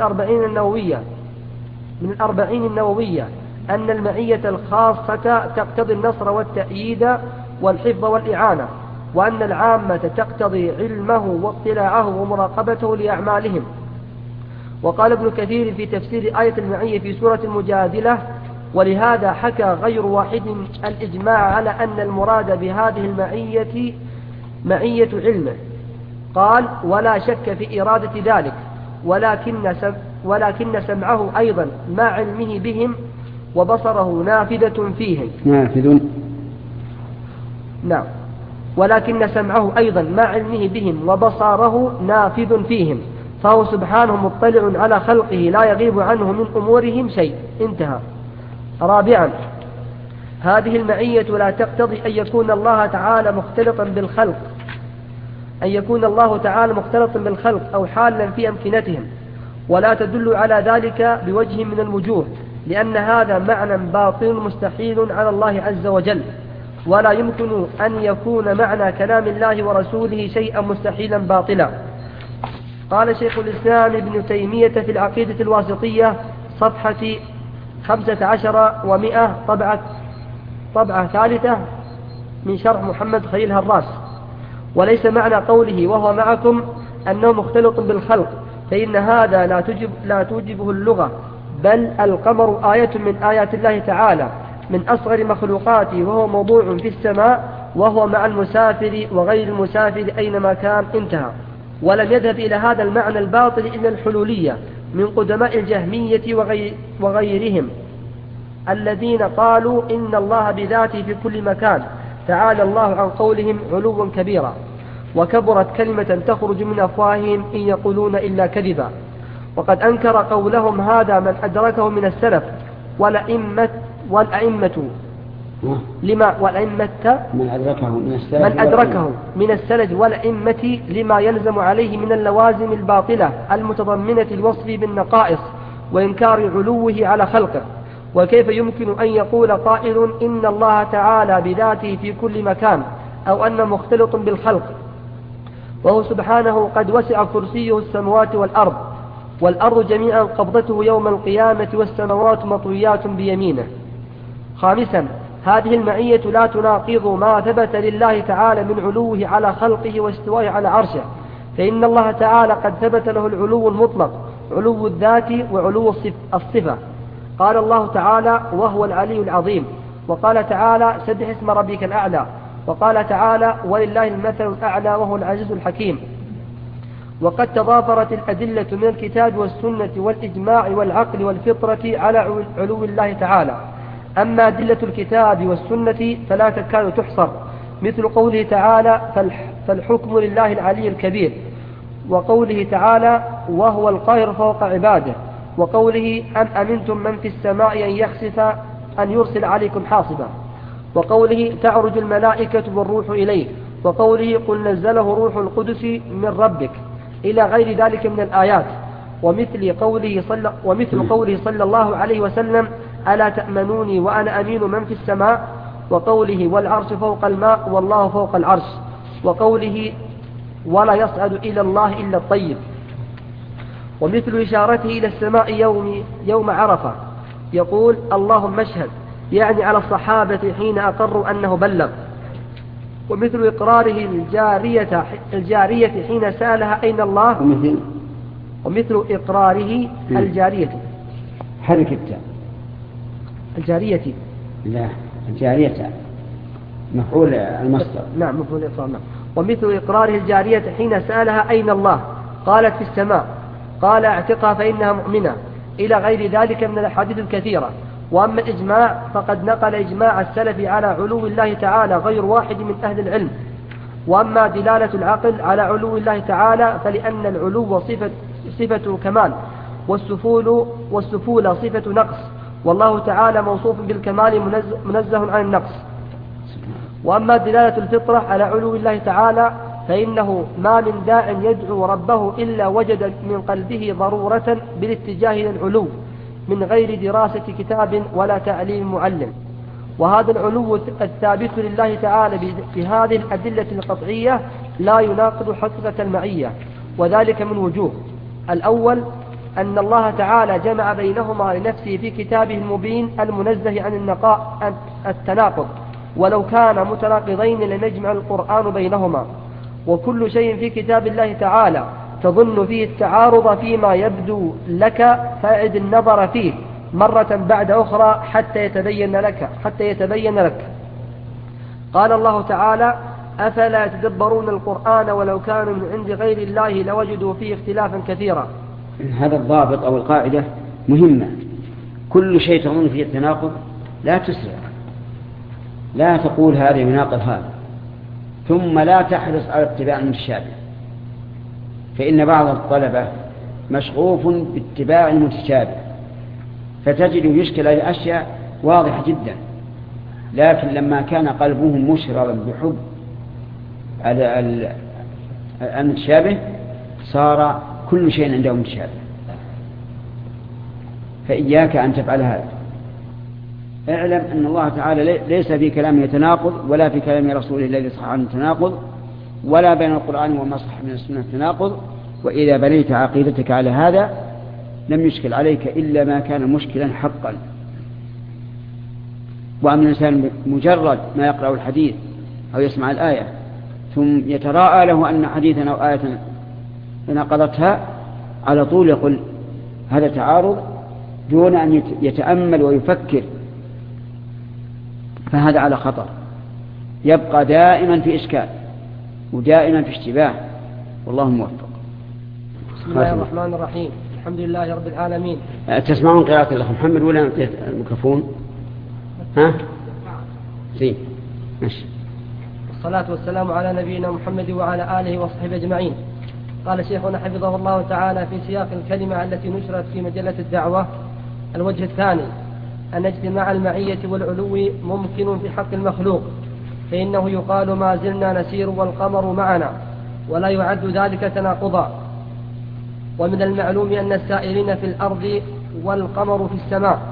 الأربعين النووية أن المعية الخاصة تقتضي النصر والتأييد والحفظ والإعانة، وأن العامة تقتضي علمه واطلاعه ومراقبته لأعمالهم. وقال ابن كثير في تفسير آية المعية في سورة المجادلة: ولهذا حكى غير واحد الإجماع على أن المراد بهذه المعية معية علمه. قال: ولا شك في إرادة ذلك، ولكن سمعه أيضا مع علمه بهم وبصره نافذة فيهم. نعم. ولكن سمعه أيضا مع علمه بهم وبصره نافذ فيهم، فهو سبحانه مطلع على خلقه لا يغيب عنه من أمورهم شيء. انتهى. رابعا: هذه المعية لا تقتضي أن يكون الله تعالى مختلطا بالخلق أو حالا في أمكنتهم، ولا تدل على ذلك بوجه من الوجوه، لأن هذا معنى باطل مستحيل على الله عز وجل، ولا يمكن أن يكون معنى كلام الله ورسوله شيئا مستحيلا باطلا. قال شيخ الإسلام ابن تيمية في العقيدة الواسطية صفحة 15 و100 طبعة 3 من شرح محمد خليل هراس: وليس معنى قوله وهو معكم أنه مختلط بالخلق، فإن هذا لا توجبه اللغة، بل القمر آية من آيات الله تعالى من أصغر مخلوقاته، وهو موضوع في السماء، وهو مع المسافر وغير المسافر أينما كان. انتهى. ولم يذهب إلى هذا المعنى الباطل إلا الحلولية من قدماء الجهمية وغيرهم، الذين قالوا إن الله بذاته في كل مكان، تعالى الله عن قولهم علوا كبيرا، وكبرت كلمة تخرج من أفواههم إن يقولون إلا كذبا. وقد أنكر قولهم هذا من أدركه من السلف والأئمة من السلف والأئمة لما يلزم عليه من اللوازم الباطلة المتضمنة الوصف بالنقائص وإنكار علوه على خلقه. وكيف يمكن أن يقول قائل إن الله تعالى بذاته في كل مكان، أو أن مختلط بالخلق، وهو سبحانه قد وسع كرسيه السماوات والأرض جميعا قبضته يوم القيامة، والسماوات مطويات بيمينه. خامسا: هذه المعية لا تناقض ما ثبت لله تعالى من علوه على خلقه واستوائه على عرشه، فإن الله تعالى قد ثبت له العلو المطلق، علو الذات وعلو الصفة. قال الله تعالى: وهو العلي العظيم. وقال تعالى: سبح اسم ربك الأعلى. وقال تعالى: ولله المثل الأعلى وهو العزيز الحكيم. وقد تضافرت الأدلة من الكتاب والسنة والإجماع والعقل والفطرة على علو الله تعالى. أما أدلة الكتاب والسنة فلا تكاد تحصر، مثل قوله تعالى: فالحكم لله العلي الكبير، وقوله تعالى: وهو القاهر فوق عباده، وقوله: أم أمنتم من في السماء أن يرسل عليكم حاصبا، وقوله: تعرج الملائكة والروح إليه، وقوله: قل نزله روح القدس من ربك، إلى غير ذلك من الآيات. ومثل قوله صلى الله عليه وسلم: ألا تأمنوني وأنا أمين من في السماء، وقوله: والعرش فوق الماء والله فوق العرش، وقوله: ولا يصعد إلى الله إلا الطيب. ومثل إشارته إلى السماء يوم عرفة يقول: اللهم اشهد، يعني على الصحابة حين أقروا أنه بلغ. ومثل إقراره الجارية حين سألها أين الله، ومثل إقراره الجارية حركة الجارية، لا الجارية مفعول المصدر، نعم مفعول الإقرار. نعم. ومثل إقراره الجارية حين سألها أين الله قالت في السماء، قال: اعتقها فإنها مؤمنة، إلى غير ذلك من الأحاديث الكثيرة. وأما الإجماع فقد نقل إجماع السلف على علو الله تعالى غير واحد من أهل العلم. وأما دلالة العقل على علو الله تعالى فلأن العلو صفة كمال، والسفول صفة نقص، والله تعالى موصوف بالكمال منزه عن النقص. وأما دلالة الفطرة على علو الله تعالى فإنه ما من داع يدعو ربه إلا وجد من قلبه ضرورة بالاتجاه إلى العلو من غير دراسة كتاب ولا تعليم معلم. وهذا العلو الثابت لله تعالى بهذه الأدلة القطعية لا يناقض حقيقة المعية، وذلك من وجوه. الأول أن الله تعالى جمع بينهما لنفسه في كتابه المبين المنزه عن التناقض، ولو كان متناقضين لم يجمع القرآن بينهما. وكل شيء في كتاب الله تعالى تظن فيه التعارض فيما يبدو لك فاعد النظر فيه مرة بعد أخرى حتى يتبين لك. قال الله تعالى: أفلا يتدبرون القرآن ولو كانوا من عند غير الله لوجدوا فيه اختلافا كثيرا. هذا الضابط أو القاعدة مهمة. كل شيء تظن فيه التناقض لا تسرع، لا تقول هذا يناقض هذا، ثم لا تحرص على اتباع المتشابه، فإن بعض الطلبة مشغوف باتباع المتشابه فتجد يشكل على أشياء واضحة جدا، لكن لما كان قلبهم مشربا بحب على المتشابه صار كل شيء عنده متشابه. فإياك أن تفعل هذا. اعلم أن الله تعالى ليس في كلامه تناقض، ولا في كلام رسوله الذي صح عنه تناقض، ولا بين القرآن وما صح من السنة تناقض. وإذا بنيت عقيدتك على هذا لم يشكل عليك إلا ما كان مشكلا حقا. وأما الإنسان مجرد ما يقرأ الحديث أو يسمع الآية ثم يتراءى له أن حديثا أو آية نقضتها على طول يقول هذا تعارض دون أن يتأمل ويفكر، فهذا على خطر، يبقى دائما في إشكال ودائما في اشتباه، والله موفق. بسم الله الرحمن الرحيم. الحمد لله رب العالمين. تسمعون قراءة الأخ محمد ولا نعطيه الميكروفون؟ ها؟ زين ماشي. والصلاة والسلام على نبينا محمد وعلى آله وصحبه أجمعين. قال شيخنا حفظه الله تعالى في سياق الكلمة التي نشرت في مجلة الدعوة: الوجه الثاني أن اجتماع المعية والعلو ممكن في حق المخلوق، فإنه يقال ما زلنا نسير والقمر معنا، ولا يعد ذلك تناقضا. ومن المعلوم أن السائرين في الأرض والقمر في السماء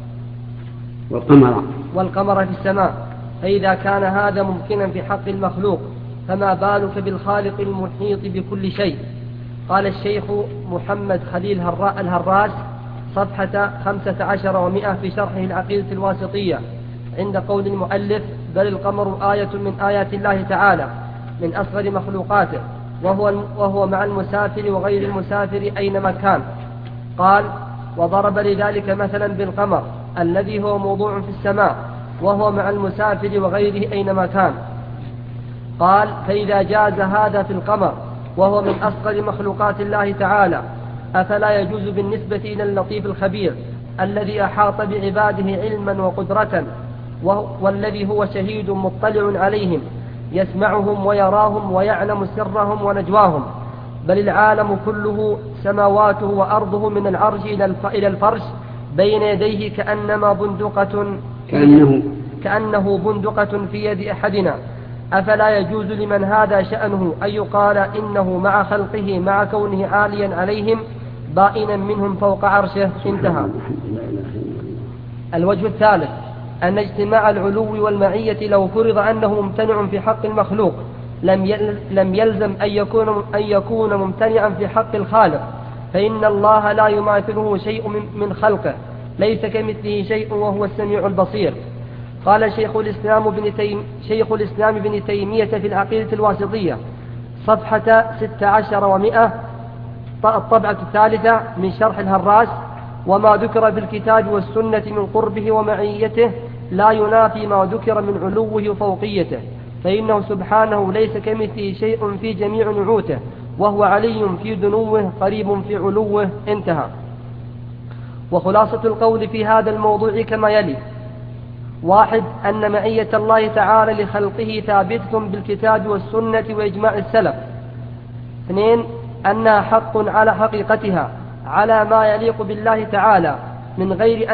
والقمر في السماء، فإذا كان هذا ممكنا في حق المخلوق فما بالك بالخالق المحيط بكل شيء. قال الشيخ محمد خليل الهراس صفحة 15 و100 في شرحه العقيدة الواسطية عند قول المؤلف: بل القمر آية من آيات الله تعالى من أصغر مخلوقاته، وهو مع المسافر وغير المسافر أينما كان. قال: وضرب لذلك مثلا بالقمر الذي هو موضوع في السماء وهو مع المسافر وغيره أينما كان. قال: فإذا جاز هذا في القمر وهو من أصغر مخلوقات الله تعالى، أفلا يجوز بالنسبة إلى اللطيف الخبير الذي أحاط بعباده علما وقدرة، والذي هو شهيد مطلع عليهم يسمعهم ويراهم ويعلم سرهم ونجواهم، بل العالم كله سماواته وأرضه من العرش إلى الفرش بين يديه كأنه بندقة في يد أحدنا، أفلا يجوز لمن هذا شأنه أن يقال إنه مع خلقه مع كونه عاليا عليهم بائنا منهم فوق عرشه؟ انتهى. الوجه الثالث أن اجتماع العلو والمعية لو فرض أنه ممتنع في حق المخلوق لم يلزم أن يكون ممتنعا في حق الخالق، فإن الله لا يماثله شيء من خلقه، ليس كمثله شيء وهو السميع البصير. قال شيخ الإسلام ابن تيمية في العقيدة الواسطية صفحة 16 و100 الطبعة الثالثة من شرح الهراس: وما ذكر في الكتاب والسنة من قربه ومعيته لا ينافي ما ذكر من علوه وفوقيته، فإنه سبحانه ليس كمثله شيء في جميع نعوته، وهو علي في دنوه قريب في علوه. انتهى. وخلاصة القول في هذا الموضوع كما يلي: 1. أن معية الله تعالى لخلقه ثابتة بالكتاب والسنة وإجماع السلف. 2. أنها حق على حقيقتها على ما يليق بالله تعالى من غير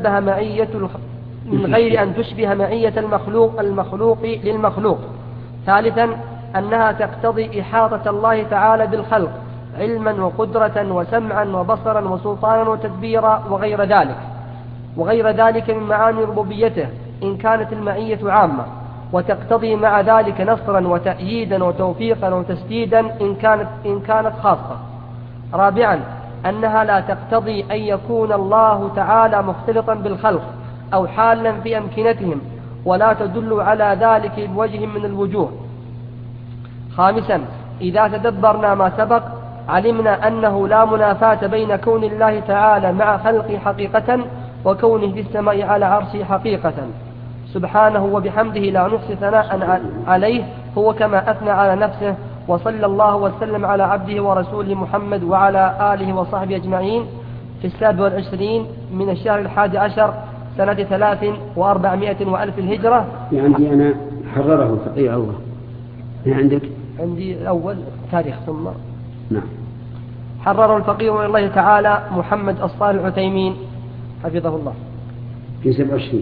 أن تشبه معية المخلوق للمخلوق. 3. أنها تقتضي إحاطة الله تعالى بالخلق علما وقدرة وسمعا وبصرا وسلطانا وتدبيرا وغير ذلك من معاني ربوبيته إن كانت المعية عامة، وتقتضي مع ذلك نصرا وتأييدا وتوفيقا وتسديدا إن كانت خاصة. 4. أنها لا تقتضي أن يكون الله تعالى مختلطا بالخلق أو حالا في أمكنتهم، ولا تدل على ذلك بوجه من الوجوه. 5. إذا تدبرنا ما سبق علمنا أنه لا منافاة بين كون الله تعالى مع خلقه حقيقة وكونه في السماء على عرشه حقيقة، سبحانه وبحمده لا نحصي ثناء عليه، هو كما أثنى على نفسه. وصلى الله وسلم على عبده ورسوله محمد وعلى آله وصحبه أجمعين في 27 من الشهر 11 سنة 3,400 الهجرة. عندي أنا حرره فقيه الله. عندك؟ عندي الأول تاريخ ثم نعم. حرره الفقيه من الله تعالى محمد الصالح العثيمين حفظه الله في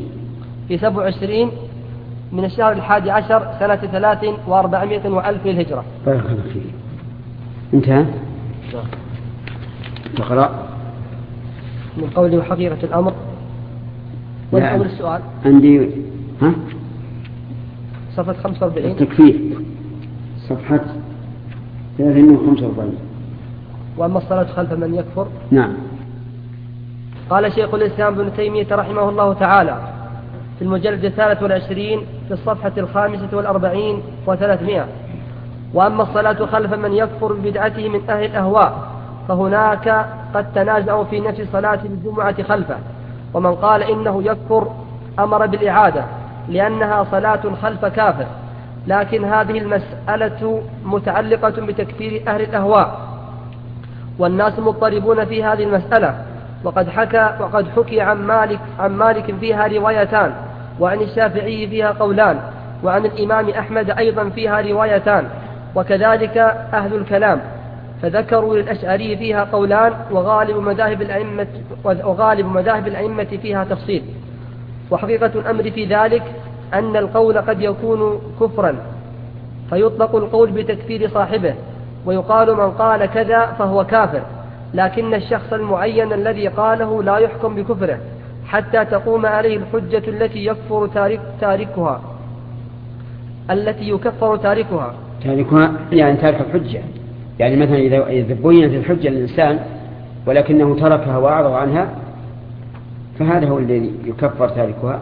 27 من الشهر 11 سنة 3,400 الهجرة. بارك الله فيك. انتهى. تقرأ من قوله حقيقة الأمر. والأول السؤال عندي صفحة 45 التكفير صفحة 345. وأما الصلاة خلف من يكفر. نعم. قال شيخ الإسلام ابن تيمية رحمه الله تعالى في المجلد 23 في الصفحة 45 و300: وأما الصلاة خلف من يكفر ببدعته من أهل الأهواء فهناك قد تنازعوا في نفس صلاة الجمعة خلفه، ومن قال إنه يكفر أمر بالإعادة لأنها صلاة خلف كافر، لكن هذه المسألة متعلقة بتكفير أهل الأهواء، والناس مضطربون في هذه المسألة، وقد حكي عن مالك فيها روايتان، وعن الشافعي فيها قولان، وعن الإمام أحمد أيضا فيها روايتان، وكذلك أهل الكلام فذكروا للأشعري فيها قولان، وغالب مذاهب الأئمة فيها تفصيل. وحقيقة الأمر في ذلك أن القول قد يكون كفرا فيطلق القول بتكفير صاحبه، ويقال من قال كذا فهو كافر، لكن الشخص المعين الذي قاله لا يحكم بكفره حتى تقوم عليه الحجة التي يكفر تاركها يعني تارك الحجة. يعني مثلا إذا بينت الحجة للإنسان ولكنه تركها وأعرض عنها فهذا هو الذي يكفر تاركها.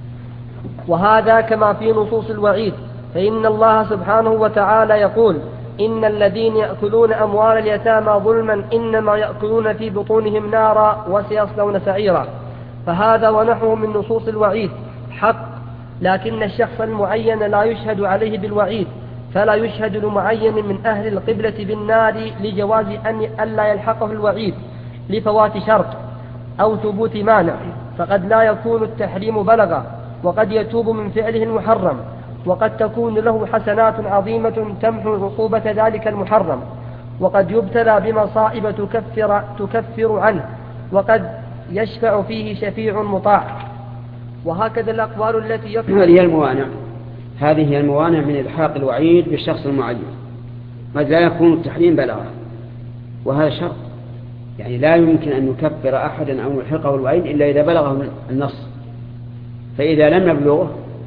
وهذا كما في نصوص الوعيد، فإن الله سبحانه وتعالى يقول: إن الذين يأكلون أموال اليتامى ظلما إنما يأكلون في بطونهم نارا وسيصلون سعيرا. فهذا ونحوه من نصوص الوعيد حق، لكن الشخص المعين لا يشهد عليه بالوعيد، فلا يشهد لمعين من أهل القبلة بالنار لجواز ألا يلحقه الوعيد لفوات شرط أو ثبوت مانع، فقد لا يكون التحريم بلغا، وقد يتوب من فعله المحرم، وقد تكون له حسنات عظيمة تمحو عقوبة ذلك المحرم، وقد يبتلى بمصائب تكفر عنه، وقد يشفع فيه شفيع مطاع. وهكذا الأقوال التي هذه هي الموانع من إلحاق الوعيد بالشخص المعين، قد لا يكون التحريم بلغا، وهذا شرط، يعني لا يمكن أن يكفر أحدا أو يلحقه الوعيد إلا إذا بلغه النص، فإذا لم يبلغه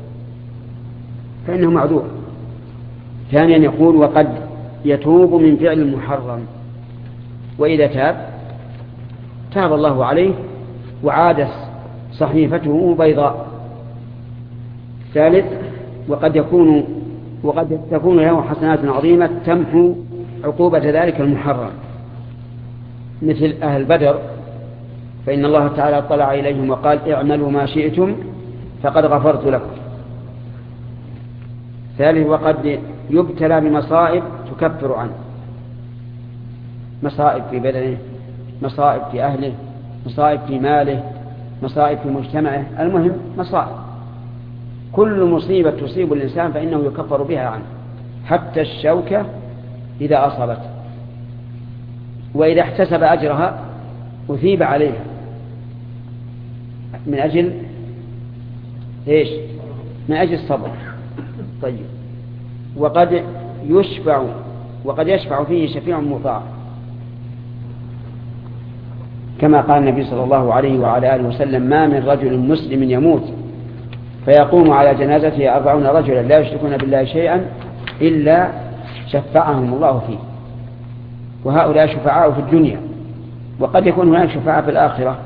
فإنه معذور. ثانيا يقول وقد يتوب من فعل المحرم، وإذا تاب الله عليه وعادت صحيفته بيضاء. ثالث وقد تكون له حسنات عظيمة تمحو عقوبة ذلك المحرم، مثل أهل بدر، فإن الله تعالى اطلع إليهم وقال اعملوا ما شئتم فقد غفرت لكم. ثالث وقد يبتلى بمصائب تكفر عنه، مصائب في بدنه، مصائب في أهله، مصائب في ماله، مصائب في مجتمعه، المهم مصائب. كل مصيبة تصيب الإنسان فإنه يكفر بها عنه، حتى الشوكة إذا أصابته، وإذا احتسب أجرها أثيب عليها من أجل إيش؟ من أجل الصبر. طيب وقد يشفع فيه شفيع مطاع، كما قال النبي صلى الله عليه وعلى آله وسلم ما من رجل مسلم يموت فيقوم على جنازته 40 رجلا لا يشركون بالله شيئا إلا شفعهم الله فيه. وهؤلاء شفعاء في الدنيا، وقد يكون هناك شفعاء في الآخرة،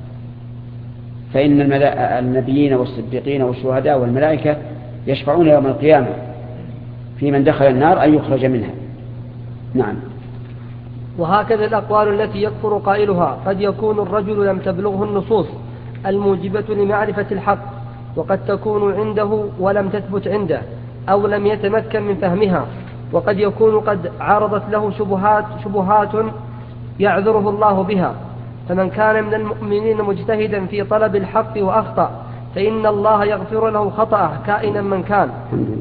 فإن النبيين والصديقين والشهداء والملائكة يشفعون يوم القيامة في من دخل النار أن يخرج منها. نعم. وهكذا الأقوال التي يكفر قائلها قد يكون الرجل لم تبلغه النصوص الموجبة لمعرفة الحق، وقد تكون عنده ولم تثبت عنده أو لم يتمكن من فهمها، وقد يكون قد عرضت له شبهات يعذره الله بها. فمن كان من المؤمنين مجتهدا في طلب الحق وأخطأ فإن الله يغفر له خطأه كائنا من كان،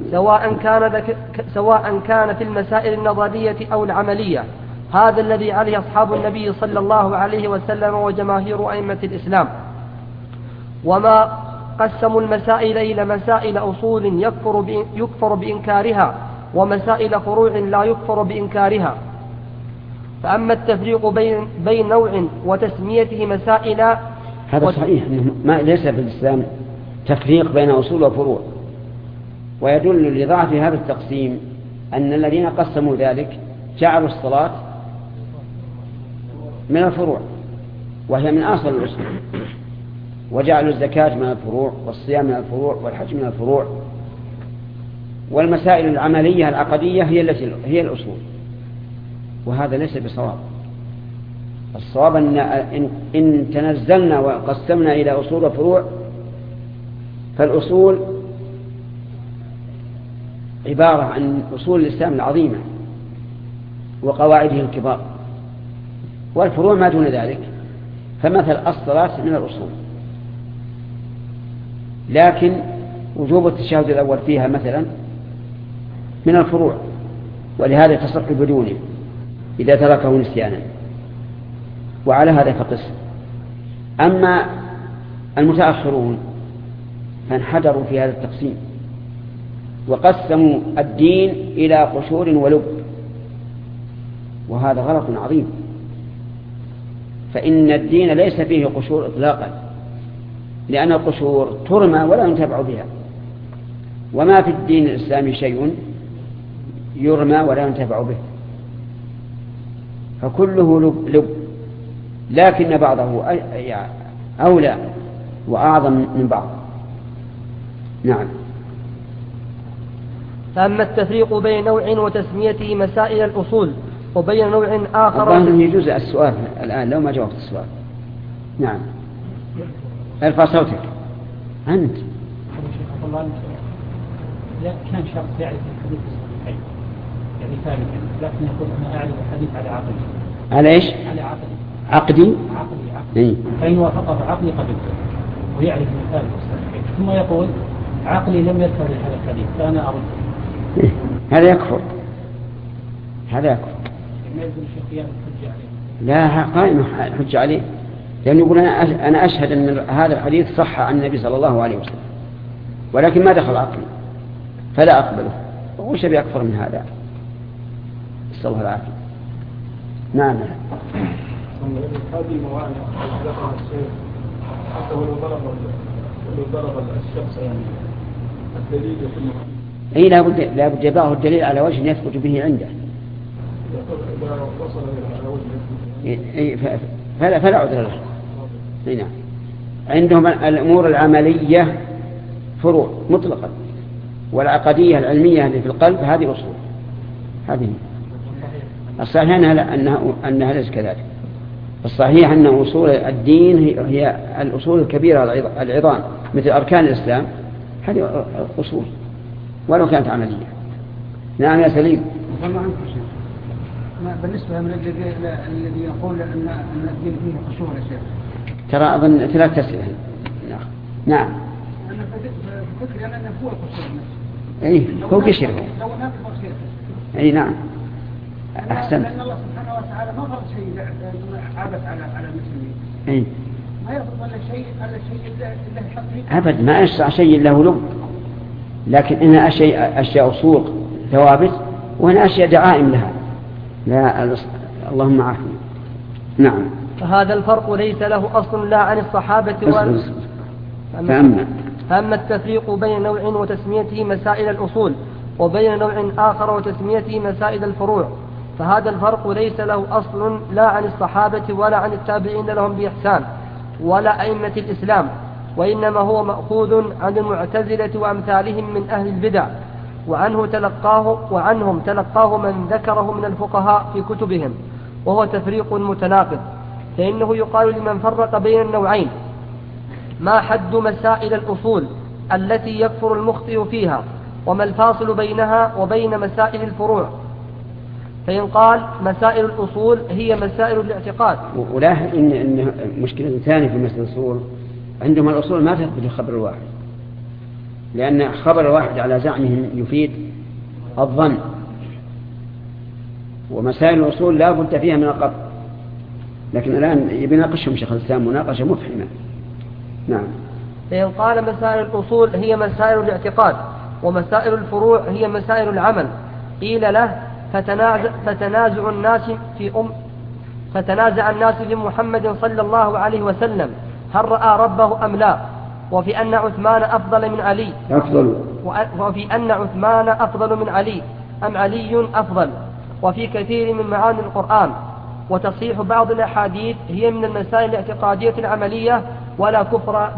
سواء كان في المسائل النظرية أو العملية. هذا الذي عليه أصحاب النبي صلى الله عليه وسلم وجماهير أئمة الإسلام. وما قسموا المسائل إلى مسائل أصول يكفر بإنكارها، ومسائل فروع لا يكفر بإنكارها. فأما التفريق بين نوع وتسميته مسائل، هذا صحيح، ليس في الإسلام تفريق بين أصول وفروع. ويدل لضعف هذا التقسيم أن الذين قسموا ذلك جعلوا الصلاة من الفروع وهي من أصل الأصول، وجعلوا الزكاة من الفروع، والصيام من الفروع، والحج من الفروع، والمسائل العملية العقدية هي الأصول. وهذا ليس بصواب. الصواب إن تنزلنا وقسمنا إلى أصول وفروع، فالأصول عبارة عن أصول الإسلام العظيمة وقواعده الكبار، والفروع ما دون ذلك. فمثل الصلاة من الأصول، لكن وجوب التشهد الأول فيها مثلا من الفروع، ولهذا تصح بدونه إذا تركه نسيانا. وعلى هذا فقس. أما المتأخرون فانحدروا في هذا التقسيم وقسموا الدين إلى قشور ولب، وهذا غلط عظيم. فإن الدين ليس فيه قشور إطلاقا، لأن القشور ترمى ولا ينتفع بها، وما في الدين الإسلامي شيء يرمى ولا ينتفع به، فكله لب، لكن بعضه أولى وأعظم من بعض. نعم. فأما التفريق بين نوع وتسميته مسائل الأصول وبين نوع آخر أظن يجوز السؤال الآن لو ما جاوبت السؤال. نعم ارفع صوتك أنت. لا كان شخص يعرف الحديث الصحيح يعني ثابت لكن يقول أنا أعرف الحديث على عقلي. على إيش؟ على عقلي. عقدي؟ عقلي. فإن وافقه عقلي قبلته ويعرف الثابت الصحيح ثم يقول عقلي لم يذكر هذا الحديث فأنا أرد. هذا يكفر. هذا يكفر. ما يقول الشيخ قيام الحجة عليه. لا قائم الحجة عليه لأنه يقول أنا أشهد أن هذا الحديث صح عن النبي صلى الله عليه وسلم ولكن ما دخل عقلي فلا أقبله. وش بيكفر من هذا؟ نسأل الله العافية. نعم. هذه الموانع ذكرها الشيخ حتى ولو ضرب الشخص يعني الدليل يكون أي لا بد يباعه الدليل على وجه يثبت به عنده. إذا وصل إلى وجه فلا عذر له. نعم. عندهم الأمور العملية فروع مطلقا والعقدية العلمية اللي في القلب هذه أصول. هذه الصحيح أنها ليس كذلك. الصحيح أن أصول الدين هي الأصول الكبيرة العظام مثل أركان الإسلام هذه أصول ولو كانت عملية. نعم يا سليم. بالنسبة الذي يقول أن الدين فيه قصور يا شيخ ترى أظن 3 أسئلة. نعم. أنا فكري أنا هو القصور أي هو كشر هو. لو هناك قصير. أي نعم. أحسن. لأن الله سبحانه وتعالى ما فرض شيء عبث على المسلمين. أي. ما يفرض ولا شيء إلا حقيقة. أبد ما أشرع شيء له لب لكن إنها أشياء أصول ثوابت وهنا أشياء دعائم لها. لا اللهم عافية. نعم. فهذا الفرق ليس له أصل لا عن الصحابة ولا. فأما التفريق بين نوع وتسميته مسائل الأصول وبين نوع آخر وتسميته مسائل الفروع فهذا الفرق ليس له أصل لا عن الصحابة ولا عن التابعين لهم بإحسان ولا أئمة الإسلام وإنما هو مأخوذ عن المعتزلة وأمثالهم من أهل البدع وعنهم تلقاه من ذكره من الفقهاء في كتبهم وهو تفريق متناقض فإنه يقال لمن فرق بين النوعين ما حد مسائل الأصول التي يكفر المخطئ فيها وما الفاصل بينها وبين مسائل الفروع فإن قال مسائل الأصول هي مسائل الاعتقاد. ولاحظ إن مشكلة ثانية في مسائل الأصول عندهم الأصول ما تثبت الخبر الواحد لأن خبر الواحد على زعمهم يفيد الظن ومسائل الأصول لا بد فيها من القطع لكن الآن يناقشهم شيخ الإسلام مناقشة مفحمة. نعم. فإن قال مسائل الأصول هي مسائل الاعتقاد ومسائل الفروع هي مسائل العمل قيل له فتنازع الناس في محمد صلى الله عليه وسلم هل رأى ربه أم لا وفي أن عثمان أفضل من علي وفي أن عثمان أفضل من علي أم علي أفضل وفي كثير من معاني القرآن وتصحيح بعض الأحاديث هي من المسائل الاعتقادية العملية ولا كفر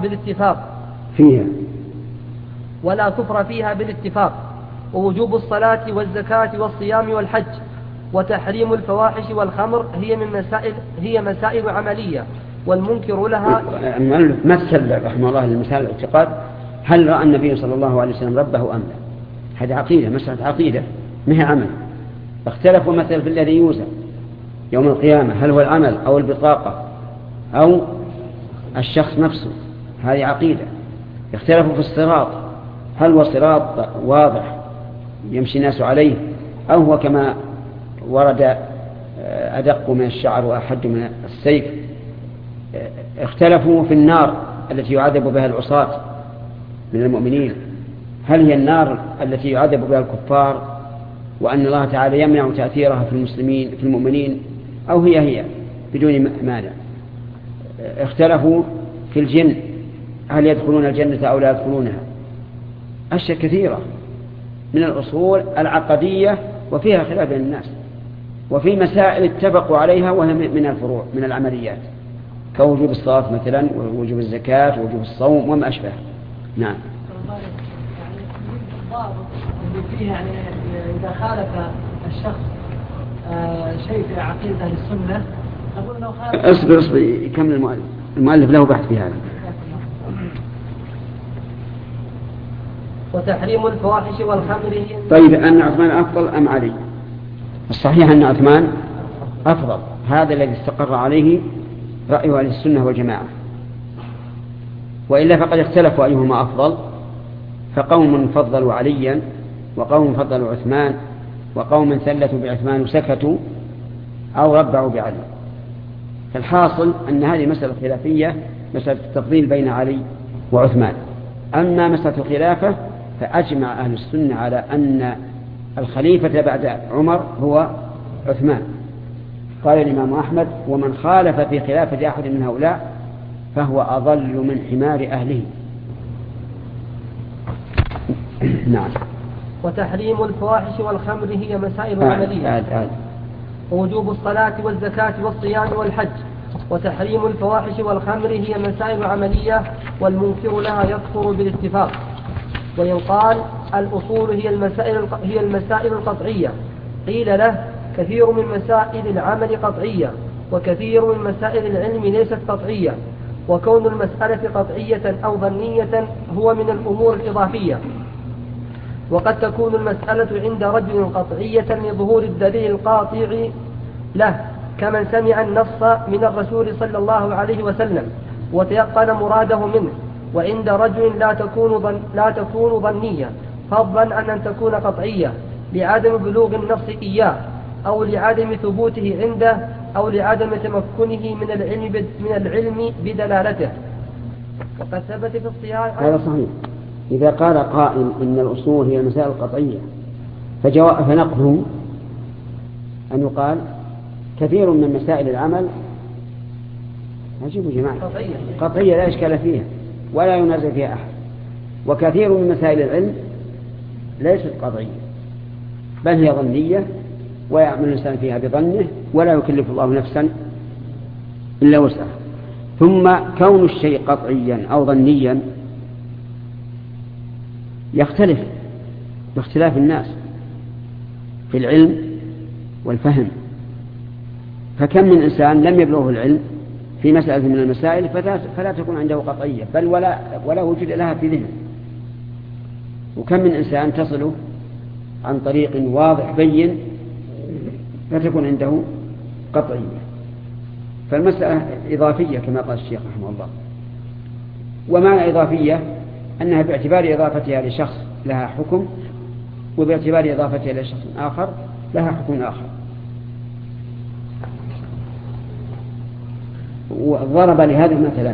فيها بالاتفاق ووجوب الصلاة والزكاة والصيام والحج وتحريم الفواحش والخمر هي مسائل عملية والمنكر لها. مثل رحمه الله المثال الاعتقاد هل رأى النبي صلى الله عليه وسلم ربه أم لا هذه عقيدة مسألة عقيدة مها عمل. اختلفوا مثلا في الذي يوزن يوم القيامة هل هو العمل أو البطاقة أو الشخص نفسه هذه عقيدة. اختلفوا في الصراط هل هو صراط واضح يمشي الناس عليه أو هو كما ورد أدق من الشعر وأحد من السيف. اختلفوا في النار التي يعذب بها العصاة من المؤمنين هل هي النار التي يعذب بها الكفار وأن الله تعالى يمنع تأثيرها في المؤمنين أو هي بدون مانع. اختلفوا في الجن هل يدخلون الجنة أو لا يدخلونها. أشياء كثيرة من الأصول العقدية وفيها خلاف بين الناس وفي مسائل اتفقوا عليها وهي من الفروع من العمليات كوجوب الصلاة مثلا ووجوب الزكاة ووجوب الصوم وما أشبه. نعم. الضابط اللي فيه يعني إذا خالف الشخص شيء في عقيدة أهل السنة نقول أنه خالف. اصبر يكمل المؤلف له بحث في هذا. وتحريم الفواحش والخمر. طيب أن عثمان أفضل أم علي؟ الصحيح أن عثمان أفضل، هذا الذي استقر عليه رأي أهل السنة والجماعة، وإلا فقد اختلفوا أيهما أفضل، فقوم فضلوا عليا وقوم فضلوا عثمان وقوم ثلثوا بعثمان وسكتوا أو ربعوا بعلي. فالحاصل أن هذه مسألة خلافية، مسألة التفضيل بين علي وعثمان. أما مسألة الخلافة فأجمع أهل السنة على أن الخليفة بعد عمر هو عثمان. قال الإمام أحمد: ومن خالف في خلافة أحد من هؤلاء فهو أضل من حمار أهله. نعم. وتحريم الفواحش والخمر هي مسائل عملية. ووجوب الصلاة والزكاة والصيام والحج. وتحريم الفواحش والخمر هي مسائل عملية، والمنكر لها يكفر بالاتفاق. ويقال الأصول هي المسائل القطعية. قيل له: كثير من مسائل العمل قطعية، وكثير من مسائل العلم ليست قطعية. وكون المسألة قطعية أو ظنية هو من الأمور الإضافية. وقد تكون المسألة عند رجل قطعية لظهور الدليل القاطع له، كمن سمع النص من الرسول صلى الله عليه وسلم وتيقن مراده منه. وعند رجل لا تكون ظنية، فضلا عن أن تكون قطعية لعدم بلوغ النص إياه، أو لعدم ثبوته عنده، أو لعدم تمكنه من العلم بدلالته. وقد ثبت في الصحيح. هذا صحيح. إذا قال قائل إن الأصول هي المسائل القطعية فنقضه أن يقال كثير من مسائل العمل عجيب جماعة قطعية لا إشكال فيها ولا ينازع فيها أحد، وكثير من مسائل العلم ليست قطعية بل هي ظنية ويعمل الإنسان فيها بظنه ولا يكلف الله نفسا إلا وسعها. ثم كون الشيء قطعيا أو ظنيا يختلف باختلاف الناس في العلم والفهم. فكم من إنسان لم يبلغه العلم في مسألة من المسائل فلا تكون عنده قطعية بل ولا وجود لها في ذهنه، وكم من إنسان تصله عن طريق واضح بين فتكون عنده قطعية. فالمسألة إضافية كما قال الشيخ رحمه الله. ومعنى إضافية أنها باعتبار إضافتها لشخص لها حكم، وباعتبار إضافتها لشخص آخر لها حكم آخر. وضرب لهذا مثلا: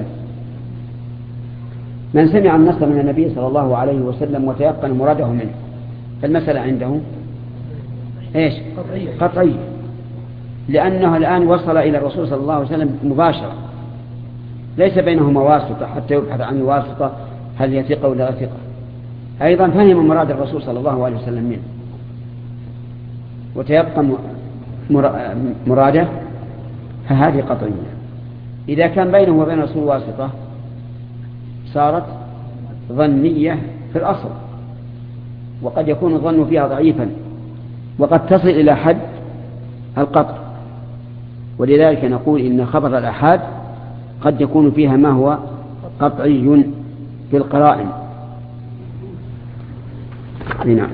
من سمع النص من النبي صلى الله عليه وسلم وتيقن مراده منه، فالمسألة عنده إيش؟ قطعية، لأنه الآن وصل إلى الرسول صلى الله عليه وسلم مباشرة، ليس بينهما واسطة حتى يبحث عن واسطة هل هي ثقة ولا ثقة. أيضا فهم مراد الرسول صلى الله عليه وسلم منه وتيقن مراده، فهذه قطعية. إذا كان بينه وبين الرسول واسطة صارت ظنية في الأصل، وقد يكون الظن فيها ضعيفا وقد تصل إلى حد القطع. ولذلك نقول إن خبر الآحاد قد يكون فيها ما هو قطعي في القرائن. نعم.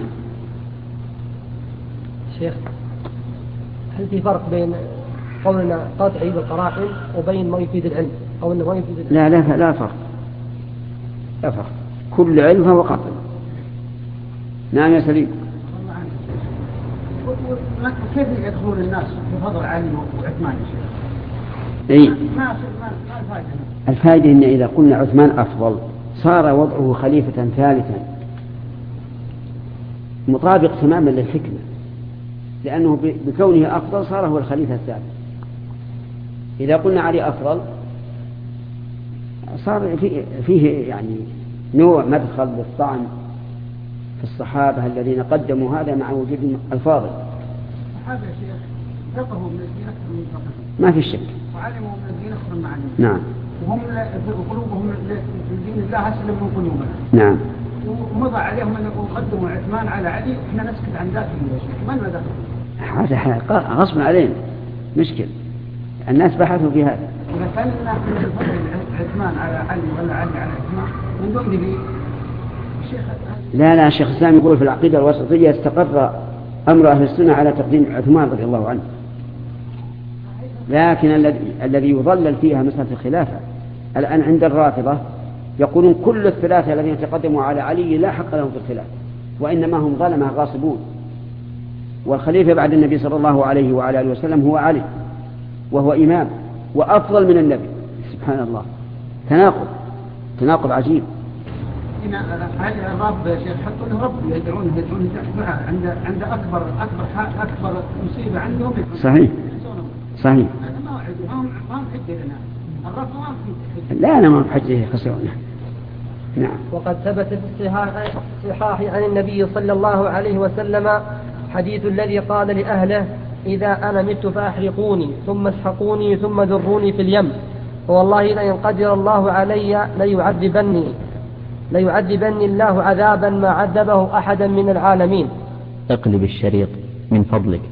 شيخ، هل في فرق بين قولنا قطعي بالقرائن وبين ما يفيد العلم أو أنه ما يفيد العلم؟ لا فرق. كل علم فهو قطعي. نعم يا سليم. كيف يدخلون الناس في فضل علي وعثمان يا شيخ؟ إيه؟ ما الفائدة؟ الفائدة إن إذا قلنا عثمان أفضل صار وضعه خليفة ثالثا مطابق تماما للحكمة، لأنه بكونه أفضل صار هو الخليفة الثالث. إذا قلنا علي أفضل صار فيه يعني نوع مدخل للطعن في الصحابة الذين قدموا هذا مع وجود الفاضل. الصحابة يا شيخ فقهوا من الدين أكثر من فقه، ما في شك، وعلموا من الدين أكثر من علموا. نعم. وهم قلوبهم في دين الله أسلم من قلوبنا. نعم. ومضى عليهم أن يقدموا عثمان على علي، إحنا نسكت عن ذاك الشيء، من دخل؟ هذا غصب علينا، مشكل. الناس بحثوا في هذا. إذا كان الناس يفضل عثمان على علي ولا علي على عثمان من دون ذي الشيخ. لا شيخ الإسلام يقول في العقيدة الوسطية استقر أمر أهل السنة على تقديم عثمان رضي الله عنه، لكن الذي يضلل فيها مسألة الخلافة الآن عند الرافضة يقولون كل الثلاثة الذين تقدموا على علي لا حق لهم في الخلافة، وإنما هم ظلمة غاصبون، والخليفة بعد النبي صلى الله عليه وعلى آله وسلم هو علي، وهو إمام وأفضل من النبي. سبحان الله، تناقض عجيب. هل الرب يا شيخ حطوا له رب يدعونه تحت عند أكبر مصيبة عندهم. صحيح. هذا ما هم حجة لنا، الرب ما هم حجة. لا أنا ما هم حجة خسرنا. نعم. وقد ثبت في الصحاح عن النبي صلى الله عليه وسلم حديث الذي قال لأهله: إذا أنا مت فأحرقوني ثم اسحقوني ثم ذروني في اليم، فوالله لئن قدر الله علي ليعذبني الله عذابا ما عذبه أحدا من العالمين. اقلب الشريط من فضلك.